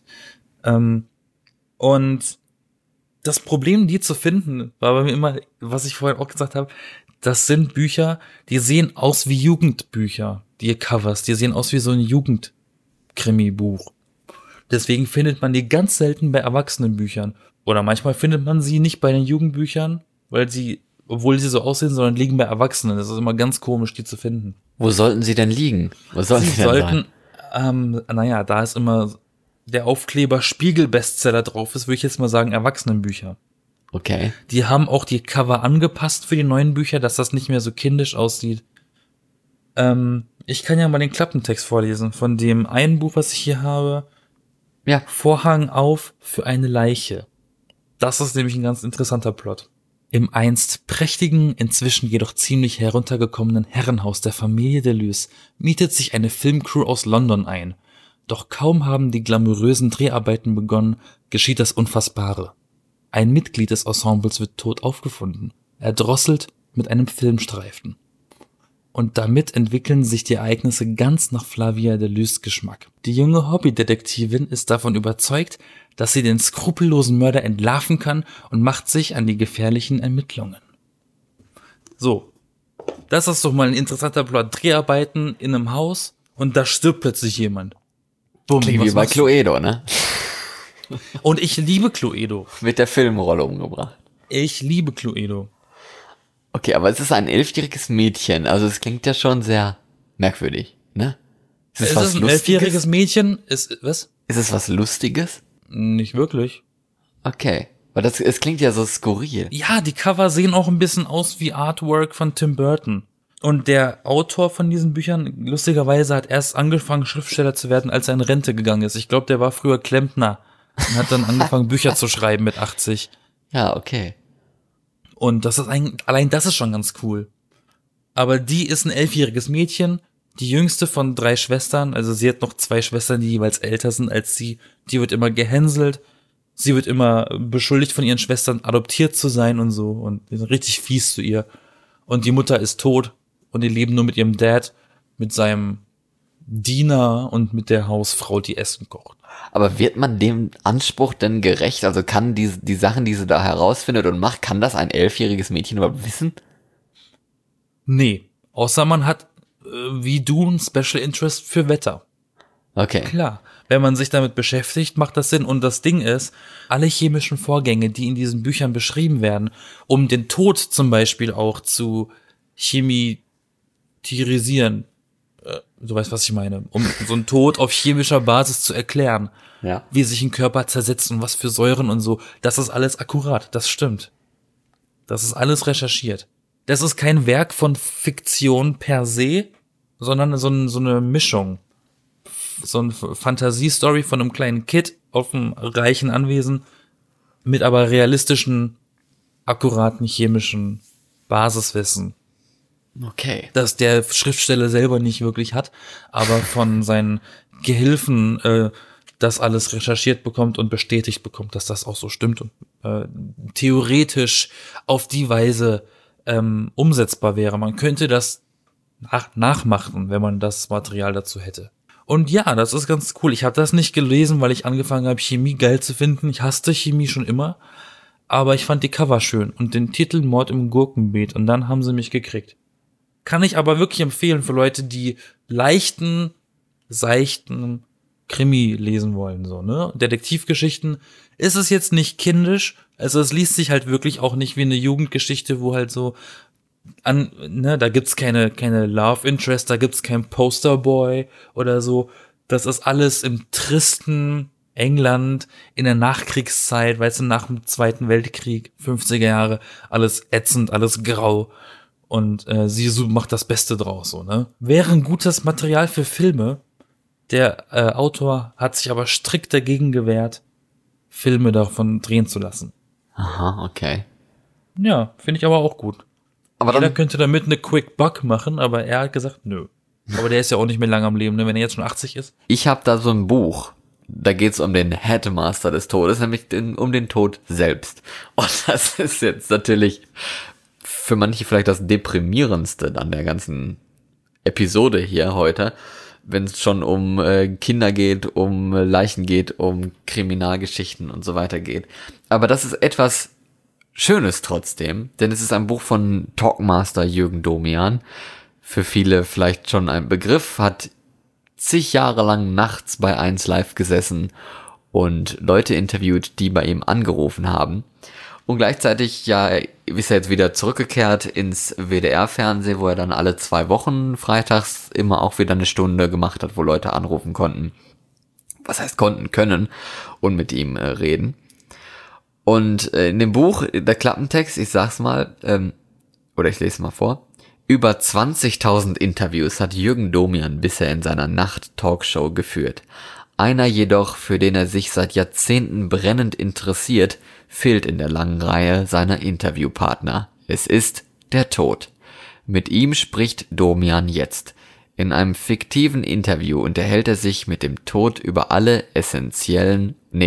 Und das Problem, die zu finden, war bei mir immer, was ich vorhin auch gesagt habe, das sind Bücher, die sehen aus wie Jugendbücher, die Covers, die sehen aus wie so ein Jugendkrimi-Buch. Deswegen findet man die ganz selten bei Erwachsenenbüchern. Oder manchmal findet man sie nicht bei den Jugendbüchern, weil sie, obwohl sie so aussehen, sondern liegen bei Erwachsenen. Das ist immer ganz komisch, die zu finden. Wo sollten sie denn liegen? Sie sollten, da ist immer der Aufkleber Spiegel-Bestseller drauf ist, würde ich jetzt mal sagen, Erwachsenenbücher. Okay. Die haben auch die Cover angepasst für die neuen Bücher, dass das nicht mehr so kindisch aussieht. Ich kann ja mal den Klappentext vorlesen von dem einen Buch, was ich hier habe. Ja. Vorhang auf für eine Leiche. Das ist nämlich ein ganz interessanter Plot. Im einst prächtigen, inzwischen jedoch ziemlich heruntergekommenen Herrenhaus der Familie de Luce mietet sich eine Filmcrew aus London ein. Doch kaum haben die glamourösen Dreharbeiten begonnen, geschieht das Unfassbare. Ein Mitglied des Ensembles wird tot aufgefunden, erdrosselt mit einem Filmstreifen. Und damit entwickeln sich die Ereignisse ganz nach Flavia de Lys Geschmack. Die junge Hobbydetektivin ist davon überzeugt, dass sie den skrupellosen Mörder entlarven kann und macht sich an die gefährlichen Ermittlungen. So, das ist doch mal ein interessanter Plot. Dreharbeiten in einem Haus und da stirbt plötzlich jemand. Bumm, klingt wie bei Cluedo, ne? Und ich liebe Cluedo. Mit der Filmrolle umgebracht. Ich liebe Cluedo. Okay, aber es ist ein 11-jähriges Mädchen, also es klingt ja schon sehr merkwürdig, ne? Ist es ein 11-jähriges Mädchen? Was? Ist es was Lustiges? Nicht wirklich. Okay, weil es klingt ja so skurril. Ja, die Cover sehen auch ein bisschen aus wie Artwork von Tim Burton. Und der Autor von diesen Büchern, lustigerweise, hat erst angefangen, Schriftsteller zu werden, als er in Rente gegangen ist. Ich glaube, der war früher Klempner und hat dann angefangen, Bücher zu schreiben mit 80. Ja, okay. Und das ist allein das ist schon ganz cool. Aber die ist ein 11-jähriges Mädchen, die jüngste von 3 Schwestern, also sie hat noch 2 Schwestern, die jeweils älter sind als sie. Die wird immer gehänselt. Sie wird immer beschuldigt von ihren Schwestern, adoptiert zu sein und so. Und die sind richtig fies zu ihr. Und die Mutter ist tot. Und die leben nur mit ihrem Dad, mit seinem Diener und mit der Hausfrau, die Essen kocht. Aber wird man dem Anspruch denn gerecht? Also kann die Sachen, die sie da herausfindet und macht, kann das ein 11-jähriges Mädchen überhaupt wissen? Nee, außer man hat, wie du, ein Special Interest für Wetter. Okay. Klar, wenn man sich damit beschäftigt, macht das Sinn. Und das Ding ist, alle chemischen Vorgänge, die in diesen Büchern beschrieben werden, um den Tod zum Beispiel auch zu chemitirisieren, du weißt, was ich meine, um so einen Tod auf chemischer Basis zu erklären, ja, wie sich ein Körper zersetzt und was für Säuren und so, das ist alles akkurat, das stimmt. Das ist alles recherchiert. Das ist kein Werk von Fiktion per se, sondern so eine Mischung. So eine Fantasiestory von einem kleinen Kid auf einem reichen Anwesen mit aber realistischen, akkuraten chemischen Basiswissen. Okay. Das der Schriftsteller selber nicht wirklich hat, aber von seinen Gehilfen das alles recherchiert bekommt und bestätigt bekommt, dass das auch so stimmt und theoretisch auf die Weise umsetzbar wäre. Man könnte das nachmachen, wenn man das Material dazu hätte. Und ja, das ist ganz cool. Ich habe das nicht gelesen, weil ich angefangen habe, Chemie geil zu finden. Ich hasste Chemie schon immer, aber ich fand die Cover schön und den Titel Mord im Gurkenbeet und dann haben sie mich gekriegt. Kann ich aber wirklich empfehlen für Leute, die leichten, seichten Krimi lesen wollen, so, ne? Detektivgeschichten ist es jetzt nicht kindisch, also es liest sich halt wirklich auch nicht wie eine Jugendgeschichte, wo halt so da gibt's keine Love Interest, da gibt's kein Posterboy oder so. Das ist alles im tristen England in der Nachkriegszeit, weißt du, nach dem Zweiten Weltkrieg, 50er Jahre, alles ätzend, alles grau. Und sie macht das Beste draus, so, ne? Wäre ein gutes Material für Filme. Der Autor hat sich aber strikt dagegen gewehrt, Filme davon drehen zu lassen. Aha, okay. Ja, finde ich aber auch gut. Aber Jeder könnte damit eine Quick Buck machen, aber er hat gesagt, nö. Aber der ist ja auch nicht mehr lange am Leben, ne? Wenn er jetzt schon 80 ist. Ich habe da so ein Buch, da geht's um den Headmaster des Todes, nämlich um den Tod selbst. Und das ist jetzt natürlich für manche vielleicht das Deprimierendste an der ganzen Episode hier heute, wenn es schon um Kinder geht, um Leichen geht, um Kriminalgeschichten und so weiter geht. Aber das ist etwas Schönes trotzdem, denn es ist ein Buch von Talkmaster Jürgen Domian. Für viele vielleicht schon ein Begriff, hat zig Jahre lang nachts bei 1 Live gesessen und Leute interviewt, die bei ihm angerufen haben. Und gleichzeitig ja ist er jetzt wieder zurückgekehrt ins WDR-Fernsehen, wo er dann alle 2 Wochen freitags immer auch wieder eine Stunde gemacht hat, wo Leute anrufen konnten. Was heißt können und mit ihm reden. Und in dem Buch, der Klappentext, ich sag's mal, oder ich lese mal vor, über 20.000 Interviews hat Jürgen Domian bisher in seiner Nacht-Talkshow geführt. Einer jedoch, für den er sich seit Jahrzehnten brennend interessiert, fehlt in der langen Reihe seiner Interviewpartner. Es ist der Tod. Mit ihm spricht Domian jetzt. In einem fiktiven Interview unterhält er sich mit dem Tod über alle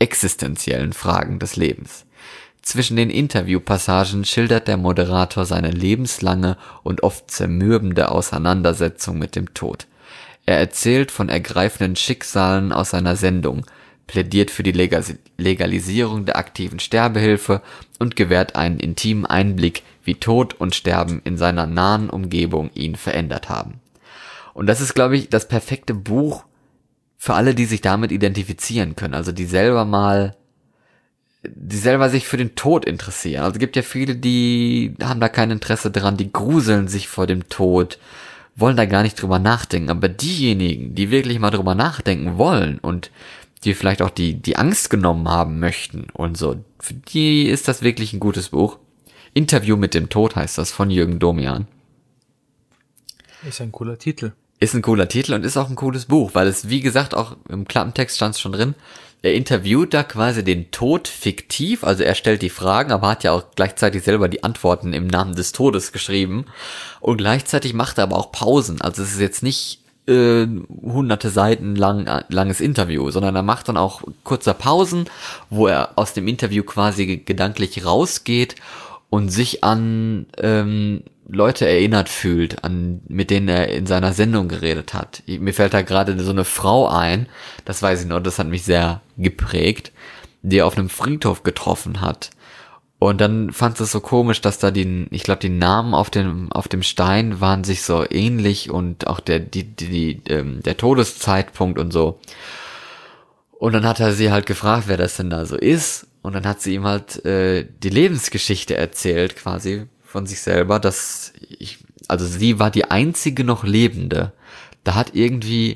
existenziellen Fragen des Lebens. Zwischen den Interviewpassagen schildert der Moderator seine lebenslange und oft zermürbende Auseinandersetzung mit dem Tod. Er erzählt von ergreifenden Schicksalen aus seiner Sendung, plädiert für die Legalisierung der aktiven Sterbehilfe und gewährt einen intimen Einblick, wie Tod und Sterben in seiner nahen Umgebung ihn verändert haben. Und das ist, glaube ich, das perfekte Buch für alle, die sich damit identifizieren können, also die selber sich für den Tod interessieren. Also es gibt ja viele, die haben da kein Interesse dran, die gruseln sich vor dem Tod, wollen da gar nicht drüber nachdenken. Aber diejenigen, die wirklich mal drüber nachdenken wollen und die vielleicht auch die Angst genommen haben möchten und so, für die ist das wirklich ein gutes Buch. Interview mit dem Tod heißt das, von Jürgen Domian. Ist ein cooler Titel. Ist ein cooler Titel und ist auch ein cooles Buch, weil es, wie gesagt, auch im Klappentext stand es schon drin, er interviewt da quasi den Tod fiktiv, also er stellt die Fragen, aber hat ja auch gleichzeitig selber die Antworten im Namen des Todes geschrieben und gleichzeitig macht er aber auch Pausen, also es ist jetzt nicht hunderte Seiten langes Interview, sondern er macht dann auch kurze Pausen, wo er aus dem Interview quasi gedanklich rausgeht und sich an Leute erinnert fühlt, mit denen er in seiner Sendung geredet hat. Mir fällt da gerade so eine Frau ein, das weiß ich noch, das hat mich sehr geprägt, die er auf einem Friedhof getroffen hat. Und dann fand es so komisch, dass da ich glaube, die Namen auf dem Stein waren sich so ähnlich und auch der Todeszeitpunkt und so. Und dann hat er sie halt gefragt, wer das denn da so ist. Und dann hat sie ihm halt die Lebensgeschichte erzählt, quasi von sich selber, also sie war die einzige noch Lebende. Da hat irgendwie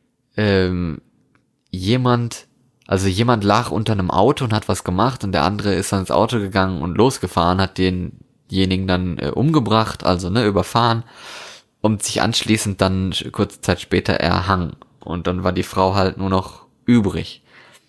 jemand lag unter einem Auto und hat was gemacht und der andere ist dann ins Auto gegangen und losgefahren, hat denjenigen dann umgebracht, also überfahren und sich anschließend dann kurze Zeit später erhangen. Und dann war die Frau halt nur noch übrig.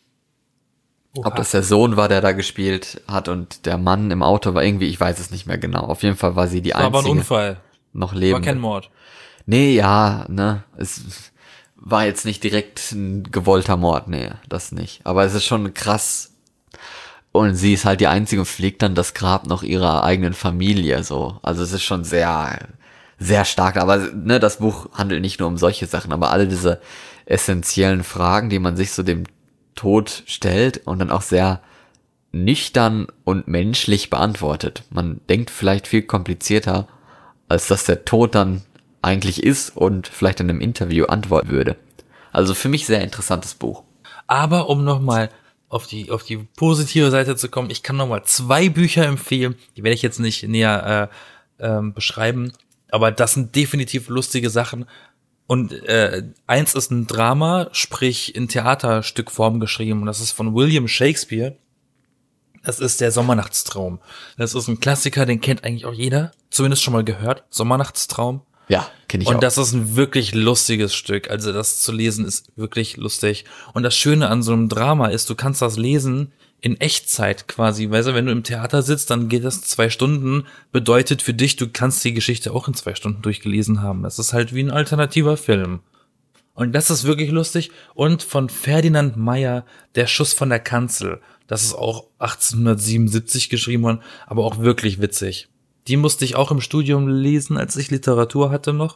Oha. Ob das der Sohn war, der da gespielt hat und der Mann im Auto war irgendwie, ich weiß es nicht mehr genau. Auf jeden Fall war sie die einzige. War aber ein Unfall. Noch lebende. War kein Mord. Nee, ja, es war jetzt nicht direkt ein gewollter Mord, nee, das nicht. Aber es ist schon krass. Und sie ist halt die einzige und pflegt dann das Grab noch ihrer eigenen Familie, so. Also es ist schon sehr, sehr stark. Aber das Buch handelt nicht nur um solche Sachen, aber alle diese essentiellen Fragen, die man sich so dem Tod stellt und dann auch sehr nüchtern und menschlich beantwortet. Man denkt vielleicht viel komplizierter, als dass der Tod dann eigentlich ist und vielleicht in einem Interview antworten würde. Also für mich sehr interessantes Buch. Aber um nochmal auf die positive Seite zu kommen, ich kann nochmal 2 Bücher empfehlen, die werde ich jetzt nicht näher beschreiben, aber das sind definitiv lustige Sachen. Und eins ist ein Drama, sprich in Theaterstückform geschrieben, und das ist von William Shakespeare. Das ist der Sommernachtstraum. Das ist ein Klassiker, den kennt eigentlich auch jeder, zumindest schon mal gehört. Sommernachtstraum. Ja, kenne ich auch. Und das ist ein wirklich lustiges Stück. Also das zu lesen ist wirklich lustig. Und das Schöne an so einem Drama ist, du kannst das lesen in Echtzeit quasi. Weißt du, wenn du im Theater sitzt, dann geht das 2 Stunden. Bedeutet für dich, du kannst die Geschichte auch in 2 Stunden durchgelesen haben. Das ist halt wie ein alternativer Film. Und das ist wirklich lustig. Und von Ferdinand Meyer, Der Schuss von der Kanzel. Das ist auch 1877 geschrieben worden, aber auch wirklich witzig. Die musste ich auch im Studium lesen, als ich Literatur hatte noch.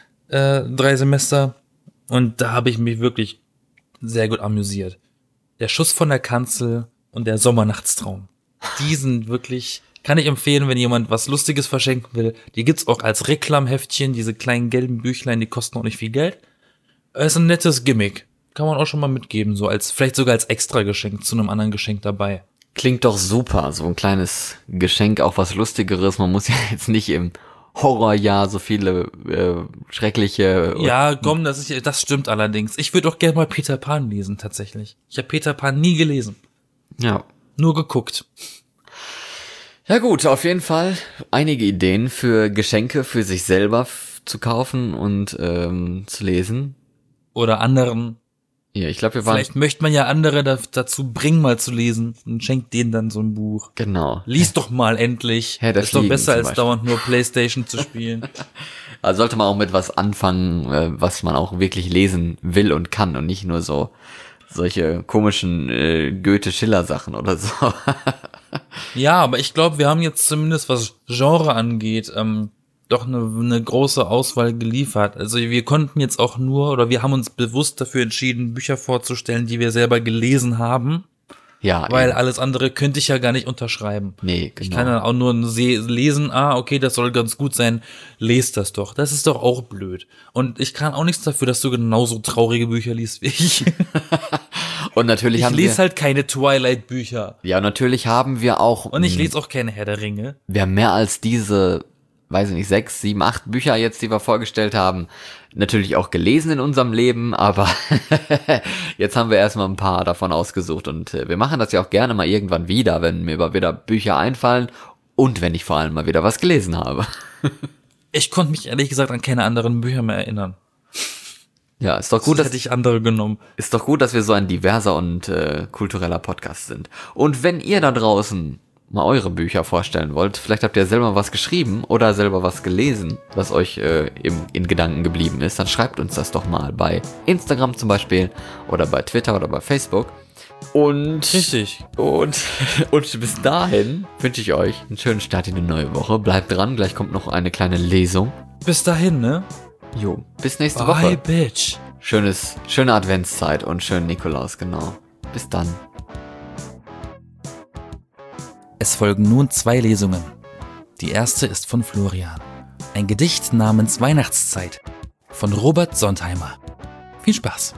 3 Semester. Und da habe ich mich wirklich sehr gut amüsiert. Der Schuss von der Kanzel und der Sommernachtstraum. Die sind wirklich, kann ich empfehlen, wenn jemand was Lustiges verschenken will. Die gibt's auch als Reklamheftchen, diese kleinen gelben Büchlein, die kosten auch nicht viel Geld. Ist ein nettes Gimmick. Kann man auch schon mal mitgeben, so vielleicht sogar als Extra-Geschenk zu einem anderen Geschenk dabei. Klingt doch super, so ein kleines Geschenk, auch was Lustigeres. Man muss ja jetzt nicht im Horrorjahr so viele schreckliche... Ja, komm, das stimmt allerdings. Ich würde auch gerne mal Peter Pan lesen, tatsächlich. Ich habe Peter Pan nie gelesen. Ja. Nur geguckt. Ja gut, auf jeden Fall einige Ideen für Geschenke für sich selber zu kaufen und zu lesen. Oder anderen. Ja, ich glaube, vielleicht möchte man ja andere dazu bringen, mal zu lesen und schenkt denen dann so ein Buch. Genau. Lies doch mal endlich. Ist doch besser, als dauernd nur PlayStation zu spielen. Also sollte man auch mit was anfangen, was man auch wirklich lesen will und kann und nicht nur so solche komischen Goethe-Schiller-Sachen oder so. Ja, aber ich glaube, wir haben jetzt zumindest, was Genre angeht, doch eine große Auswahl geliefert. Also wir konnten jetzt auch wir haben uns bewusst dafür entschieden, Bücher vorzustellen, die wir selber gelesen haben. Ja, weil eben. alles andere könnte ich ja gar nicht unterschreiben. Nee, genau. Ich kann dann auch nur lesen, okay, das soll ganz gut sein, lest das doch. Das ist doch auch blöd. Und ich kann auch nichts dafür, dass du genauso traurige Bücher liest wie ich. Und natürlich Ich lese halt keine Twilight-Bücher. Ja, natürlich haben wir auch. Und ich lese auch keine Herr der Ringe. Wir haben mehr als diese, weiß ich nicht, 6, 7, 8 Bücher jetzt, die wir vorgestellt haben, natürlich auch gelesen in unserem Leben, aber jetzt haben wir erstmal ein paar davon ausgesucht und wir machen das ja auch gerne mal irgendwann wieder, wenn mir wieder Bücher einfallen und wenn ich vor allem mal wieder was gelesen habe. Ich konnte mich ehrlich gesagt an keine anderen Bücher mehr erinnern. Ja, ist doch gut, hätte ich andere genommen. Ist doch gut, dass wir so ein diverser und kultureller Podcast sind. Und wenn ihr da draußen mal eure Bücher vorstellen wollt, vielleicht habt ihr selber was geschrieben oder selber was gelesen, was euch in Gedanken geblieben ist, dann schreibt uns das doch mal bei Instagram zum Beispiel oder bei Twitter oder bei Facebook. Und richtig. Und bis dahin wünsche ich euch einen schönen Start in die neue Woche. Bleibt dran, gleich kommt noch eine kleine Lesung. Bis dahin, ne? Jo, bis nächste Bye, Woche. Bitch. Schöne Adventszeit und schönen Nikolaus, genau. Bis dann. Es folgen nun 2 Lesungen. Die erste ist von Florian. Ein Gedicht namens Weihnachtszeit von Robert Sontheimer. Viel Spaß.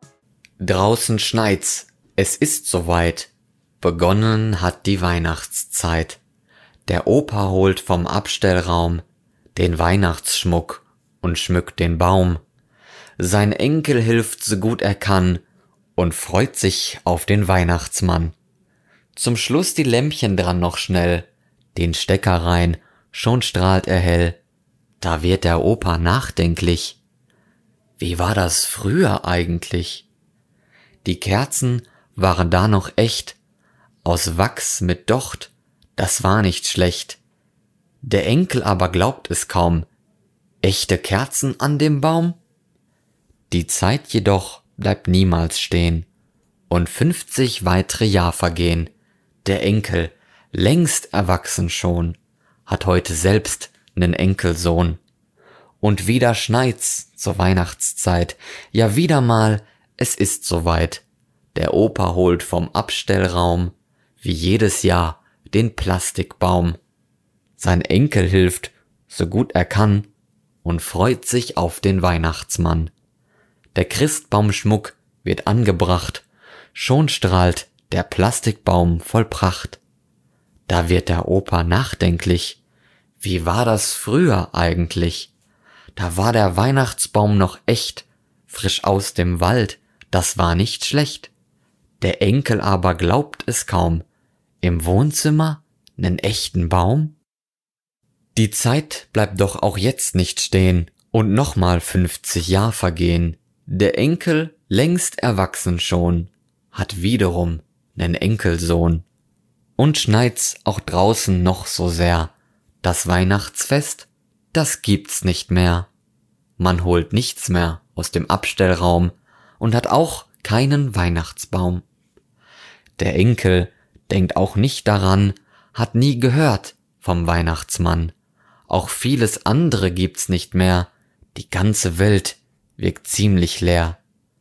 Draußen schneit's, es ist soweit. Begonnen hat die Weihnachtszeit. Der Opa holt vom Abstellraum den Weihnachtsschmuck und schmückt den Baum. Sein Enkel hilft so gut er kann und freut sich auf den Weihnachtsmann. Zum Schluss die Lämpchen dran noch schnell, den Stecker rein, schon strahlt er hell. Da wird der Opa nachdenklich. Wie war das früher eigentlich? Die Kerzen waren da noch echt, aus Wachs mit Docht, das war nicht schlecht. Der Enkel aber glaubt es kaum, echte Kerzen an dem Baum? Die Zeit jedoch bleibt niemals stehen, und 50 weitere Jahr vergehen. Der Enkel, längst erwachsen schon, hat heute selbst nen Enkelsohn. Und wieder schneit's zur Weihnachtszeit, ja wieder mal, es ist soweit. Der Opa holt vom Abstellraum, wie jedes Jahr, den Plastikbaum. Sein Enkel hilft, so gut er kann, und freut sich auf den Weihnachtsmann. Der Christbaumschmuck wird angebracht, schon strahlt der Plastikbaum voll Pracht. Da wird der Opa nachdenklich. Wie war das früher eigentlich? Da war der Weihnachtsbaum noch echt, frisch aus dem Wald, das war nicht schlecht. Der Enkel aber glaubt es kaum. Im Wohnzimmer nen echten Baum? Die Zeit bleibt doch auch jetzt nicht stehen und nochmal 50 Jahr vergehen. Der Enkel, längst erwachsen schon, hat wiederum nen Enkelsohn. Und schneit's auch draußen noch so sehr, das Weihnachtsfest, das gibt's nicht mehr. Man holt nichts mehr aus dem Abstellraum und hat auch keinen Weihnachtsbaum. Der Enkel denkt auch nicht daran, hat nie gehört vom Weihnachtsmann. Auch vieles andere gibt's nicht mehr, die ganze Welt wirkt ziemlich leer.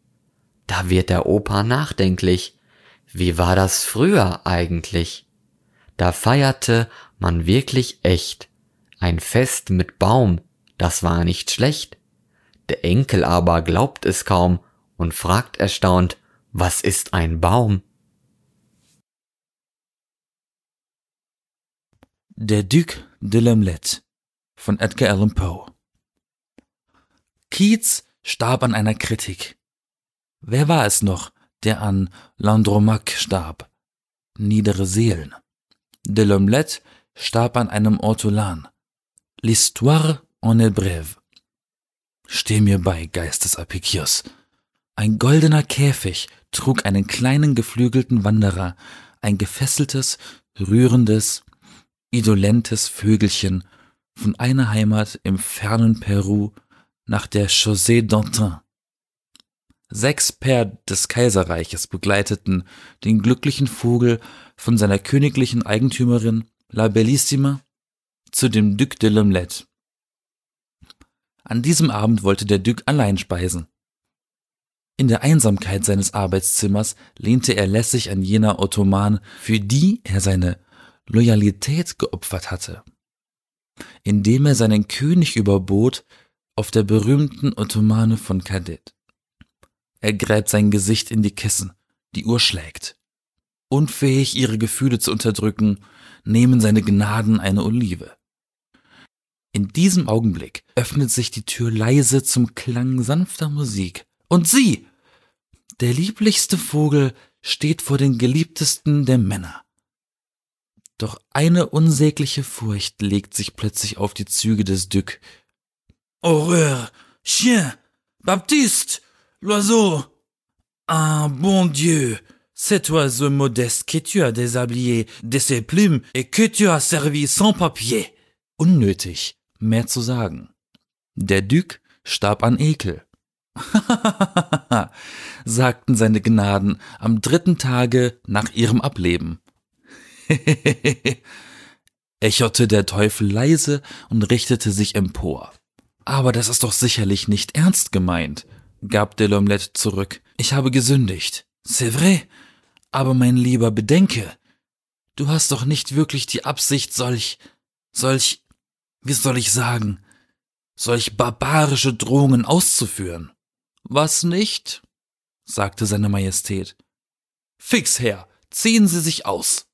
Da wird der Opa nachdenklich. Wie war das früher eigentlich? Da feierte man wirklich echt. Ein Fest mit Baum, das war nicht schlecht. Der Enkel aber glaubt es kaum und fragt erstaunt, was ist ein Baum? Der Duc de l'Omelette von Edgar Allan Poe. Keats starb an einer Kritik. Wer war es noch, der an L'Andromaque starb? Niedere Seelen. De l'Omelette starb an einem Ortolan. L'histoire en est brève. Steh mir bei, Geist des Apicius. Ein goldener Käfig trug einen kleinen geflügelten Wanderer, ein gefesseltes, rührendes, indolentes Vögelchen von einer Heimat im fernen Peru nach der Chaussee d'Antin. 6 Pair des Kaiserreiches begleiteten den glücklichen Vogel von seiner königlichen Eigentümerin La Bellissima zu dem Duc de l'Omelette. An diesem Abend wollte der Duc allein speisen. In der Einsamkeit seines Arbeitszimmers lehnte er lässig an jener Ottomane, für die er seine Loyalität geopfert hatte, indem er seinen König überbot auf der berühmten Ottomane von Kadet. Er gräbt sein Gesicht in die Kissen, die Uhr schlägt. Unfähig, ihre Gefühle zu unterdrücken, nehmen seine Gnaden eine Olive. In diesem Augenblick öffnet sich die Tür leise zum Klang sanfter Musik. Und sieh! Der lieblichste Vogel steht vor den geliebtesten der Männer. Doch eine unsägliche Furcht legt sich plötzlich auf die Züge des Duc. Horreur! Chien! Baptiste! L'oiseau! Ah, bon Dieu! Cet oiseau modeste que tu as déshabillé de ses plumes et que tu as servi sans papier. Unnötig, mehr zu sagen. Der Duc starb an Ekel. Sagten seine Gnaden am 3. Tage nach ihrem Ableben. Echote der Teufel leise und richtete sich empor. Aber das ist doch sicherlich nicht ernst gemeint, gab de l'Omelette zurück. Ich habe gesündigt. C'est vrai, aber mein Lieber, bedenke, du hast doch nicht wirklich die Absicht, solch, wie soll ich sagen, solch barbarische Drohungen auszuführen. Was nicht? Sagte seine Majestät. Fix, Herr, ziehen Sie sich aus.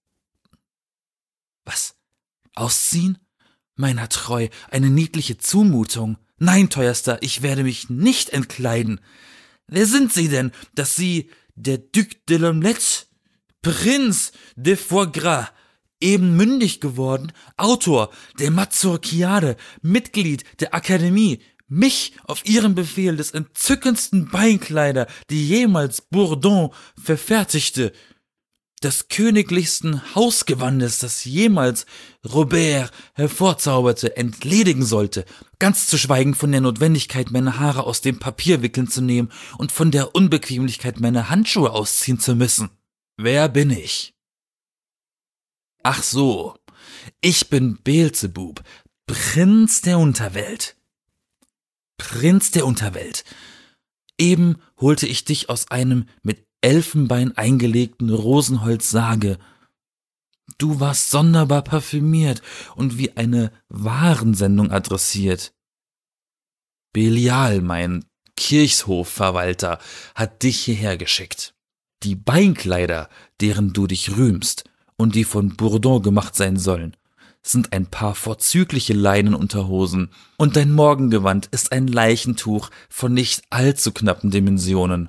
Was? Ausziehen? Meiner treu, eine niedliche Zumutung. Nein, teuerster, ich werde mich nicht entkleiden. Wer sind Sie denn, dass Sie, der Duc de l'Omelette, Prinz de Foie Gras, eben mündig geworden, Autor der Mazurkiade, Mitglied der Akademie, mich auf Ihren Befehl des entzückendsten Beinkleider, die jemals Bourdon verfertigte, des königlichsten Hausgewandes, das jemals Robert hervorzauberte, entledigen sollte, ganz zu schweigen von der Notwendigkeit, meine Haare aus dem Papier wickeln zu nehmen und von der Unbequemlichkeit, meine Handschuhe ausziehen zu müssen. Wer bin ich? Ach so, ich bin Beelzebub, Prinz der Unterwelt. Prinz der Unterwelt. Eben holte ich dich aus einem mit Elfenbein eingelegten Rosenholz-Sarge. Du warst sonderbar parfümiert und wie eine Warensendung adressiert. Belial, mein Kirchhofverwalter, hat dich hierher geschickt. Die Beinkleider, deren du dich rühmst und die von Bourdon gemacht sein sollen, sind ein paar vorzügliche Leinenunterhosen, und dein Morgengewand ist ein Leichentuch von nicht allzu knappen Dimensionen.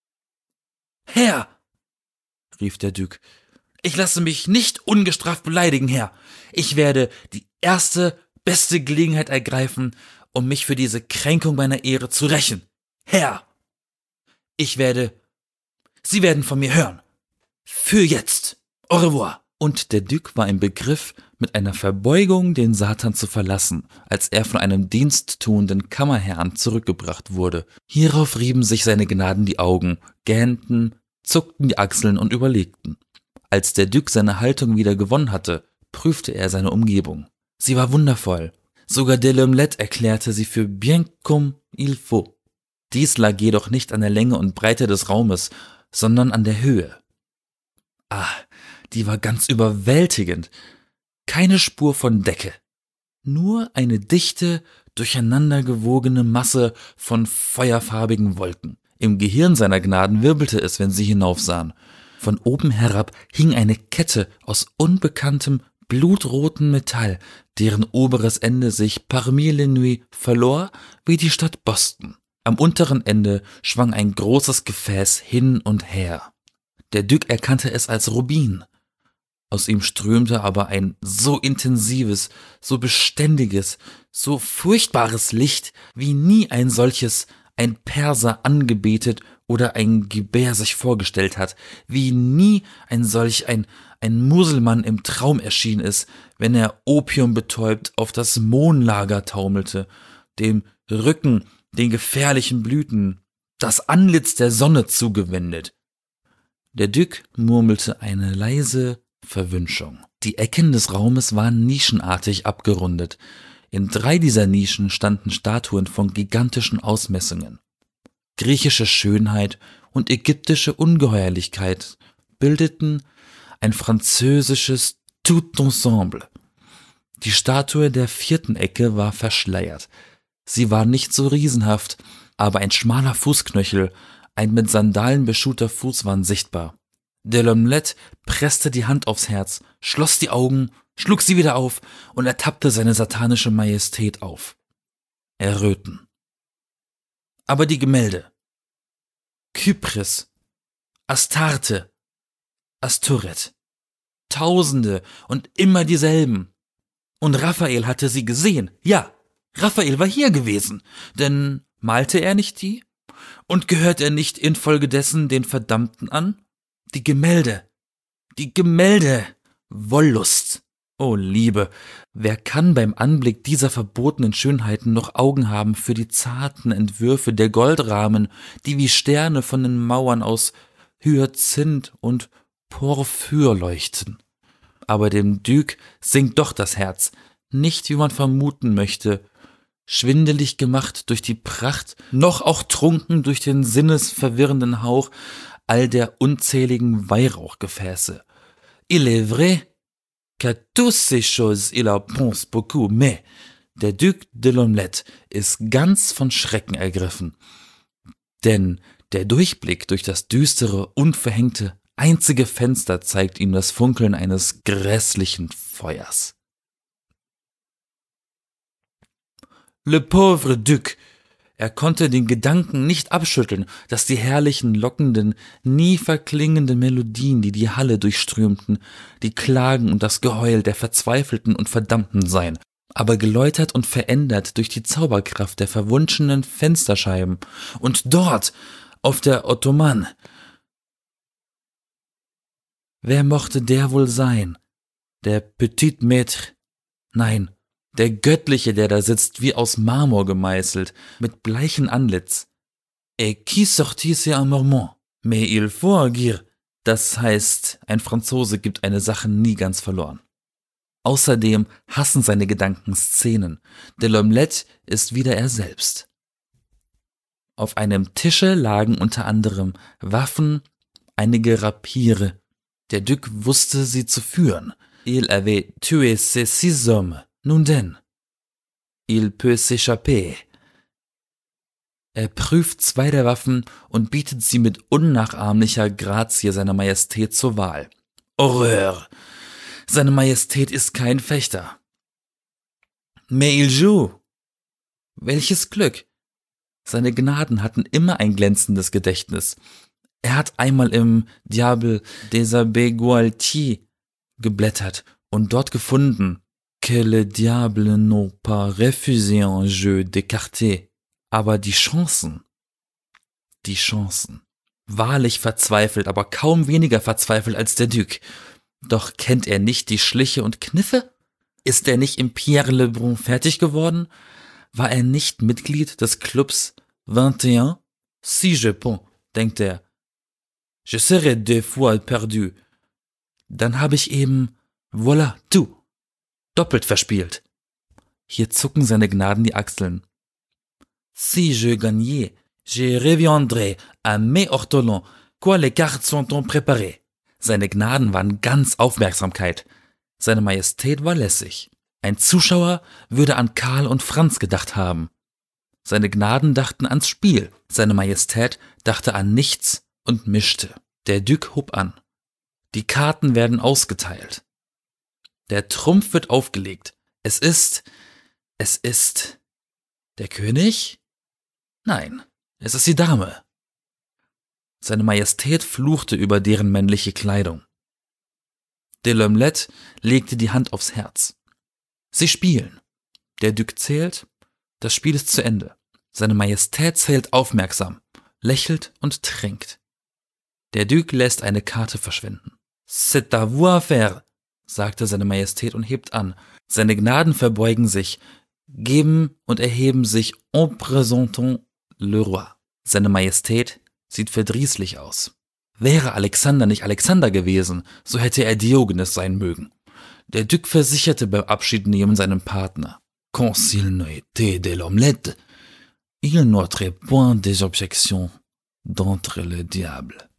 Herr, rief der Duc, ich lasse mich nicht ungestraft beleidigen, Herr. Ich werde die erste, beste Gelegenheit ergreifen, um mich für diese Kränkung meiner Ehre zu rächen. Herr, Sie werden von mir hören. Für jetzt. Au revoir. Und der Duc war im Begriff, mit einer Verbeugung den Satan zu verlassen, als er von einem diensttuenden Kammerherrn zurückgebracht wurde. Hierauf rieben sich seine Gnaden die Augen, gähnten, zuckten die Achseln und überlegten. Als der Duc seine Haltung wieder gewonnen hatte, prüfte er seine Umgebung. Sie war wundervoll. Sogar de l'Omelette erklärte sie für bien comme il faut. Dies lag jedoch nicht an der Länge und Breite des Raumes, sondern an der Höhe. Ah, die war ganz überwältigend. Keine Spur von Decke. Nur eine dichte, durcheinandergewogene Masse von feuerfarbigen Wolken. Im Gehirn seiner Gnaden wirbelte es, wenn sie hinaufsahen. Von oben herab hing eine Kette aus unbekanntem, blutrotem Metall, deren oberes Ende sich parmi les nuits verlor wie die Stadt Boston. Am unteren Ende schwang ein großes Gefäß hin und her. Der Duc erkannte es als Rubin. Aus ihm strömte aber ein so intensives, so beständiges, so furchtbares Licht, wie nie ein solches ein Perser angebetet oder ein Gebär sich vorgestellt hat, wie nie ein solch ein Muselmann im Traum erschien ist, wenn er opiumbetäubt auf das Mohnlager taumelte, dem Rücken, den gefährlichen Blüten, das Antlitz der Sonne zugewendet. Der Duc murmelte eine leise Verwünschung. Die Ecken des Raumes waren nischenartig abgerundet. In 3 dieser Nischen standen Statuen von gigantischen Ausmessungen. Griechische Schönheit und ägyptische Ungeheuerlichkeit bildeten ein französisches Tout ensemble. Die Statue der 4. Ecke war verschleiert. Sie war nicht so riesenhaft, aber ein schmaler Fußknöchel, ein mit Sandalen beschuhter Fuß waren sichtbar. De L'Omelette presste die Hand aufs Herz, schloss die Augen, schlug sie wieder auf und ertappte seine satanische Majestät auf. Erröten. Aber die Gemälde. Kypris, Astarte, Astoret. Tausende und immer dieselben. Und Raphael hatte sie gesehen. Ja, Raphael war hier gewesen. Denn malte er nicht die? Und gehört er nicht infolgedessen den Verdammten an? Die Gemälde. Wollust. Oh Liebe, wer kann beim Anblick dieser verbotenen Schönheiten noch Augen haben für die zarten Entwürfe der Goldrahmen, die wie Sterne von den Mauern aus Hyazinth und Porphyr leuchten? Aber dem Duc sinkt doch das Herz, nicht wie man vermuten möchte, schwindelig gemacht durch die Pracht, noch auch trunken durch den sinnesverwirrenden Hauch all der unzähligen Weihrauchgefäße. Il est vrai qu'à toutes ces choses il en pense beaucoup, mais der Duc de L'Omelette ist ganz von Schrecken ergriffen. Denn der Durchblick durch das düstere, unverhängte, einzige Fenster zeigt ihm das Funkeln eines grässlichen Feuers. Le pauvre Duc! Er konnte den Gedanken nicht abschütteln, dass die herrlichen, lockenden, nie verklingenden Melodien, die die Halle durchströmten, die Klagen und das Geheul der Verzweifelten und Verdammten seien, aber geläutert und verändert durch die Zauberkraft der verwunschenen Fensterscheiben. Und dort, auf der Ottomane, wer mochte der wohl sein? Der Petit Maître? Nein, der Göttliche, der da sitzt, wie aus Marmor gemeißelt, mit bleichem Antlitz. Et qui sortisse un Mormon? Mais il faut agir. Das heißt, ein Franzose gibt eine Sache nie ganz verloren. Außerdem hassen seine Gedanken Szenen. De L'Omelette ist wieder er selbst. Auf einem Tische lagen unter anderem Waffen, einige Rapiere. Der Duc wusste sie zu führen. Il avait tué ces 6 hommes. Nun denn, il peut s'échapper. Er prüft 2 der Waffen und bietet sie mit unnachahmlicher Grazie seiner Majestät zur Wahl. Horreur! Seine Majestät ist kein Fechter. Mais il joue! Welches Glück! Seine Gnaden hatten immer ein glänzendes Gedächtnis. Er hat einmal im Diable des Abbés Gualtier geblättert und dort gefunden, que le diable n'ont pas refusé un jeu d'écarté. Aber die Chancen. Wahrlich verzweifelt, aber kaum weniger verzweifelt als der Duc. Doch kennt er nicht die Schliche und Kniffe? Ist er nicht im Pierre Le Brun fertig geworden? War er nicht Mitglied des Clubs 21? Si je peux, denkt er. Je serai 2 fois perdu. Dann habe ich eben, voilà, tout. Doppelt verspielt. Hier zucken seine Gnaden die Achseln. Si je gagnais, je reviendrai à mes ortolans, quoi les cartes sont préparées. Seine Gnaden waren ganz Aufmerksamkeit. Seine Majestät war lässig. Ein Zuschauer würde an Karl und Franz gedacht haben. Seine Gnaden dachten ans Spiel. Seine Majestät dachte an nichts und mischte. Der Duc hob an. Die Karten werden ausgeteilt. Der Trumpf wird aufgelegt. Es ist der König? Nein, es ist die Dame. Seine Majestät fluchte über deren männliche Kleidung. De L'Omelette legte die Hand aufs Herz. Sie spielen. Der Duc zählt. Das Spiel ist zu Ende. Seine Majestät zählt aufmerksam, lächelt und trinkt. Der Duc lässt eine Karte verschwinden. C'est à vous à faire, sagte seine Majestät und hebt an. Seine Gnaden verbeugen sich, geben und erheben sich en présentant le roi. Seine Majestät sieht verdrießlich aus. Wäre Alexander nicht Alexander gewesen, so hätte er Diogenes sein mögen. Der Duc versicherte beim Abschiednehmen seinem Partner, quand s'il ne était de l'omelette, il n'ôterait point des objections d'entre le diable.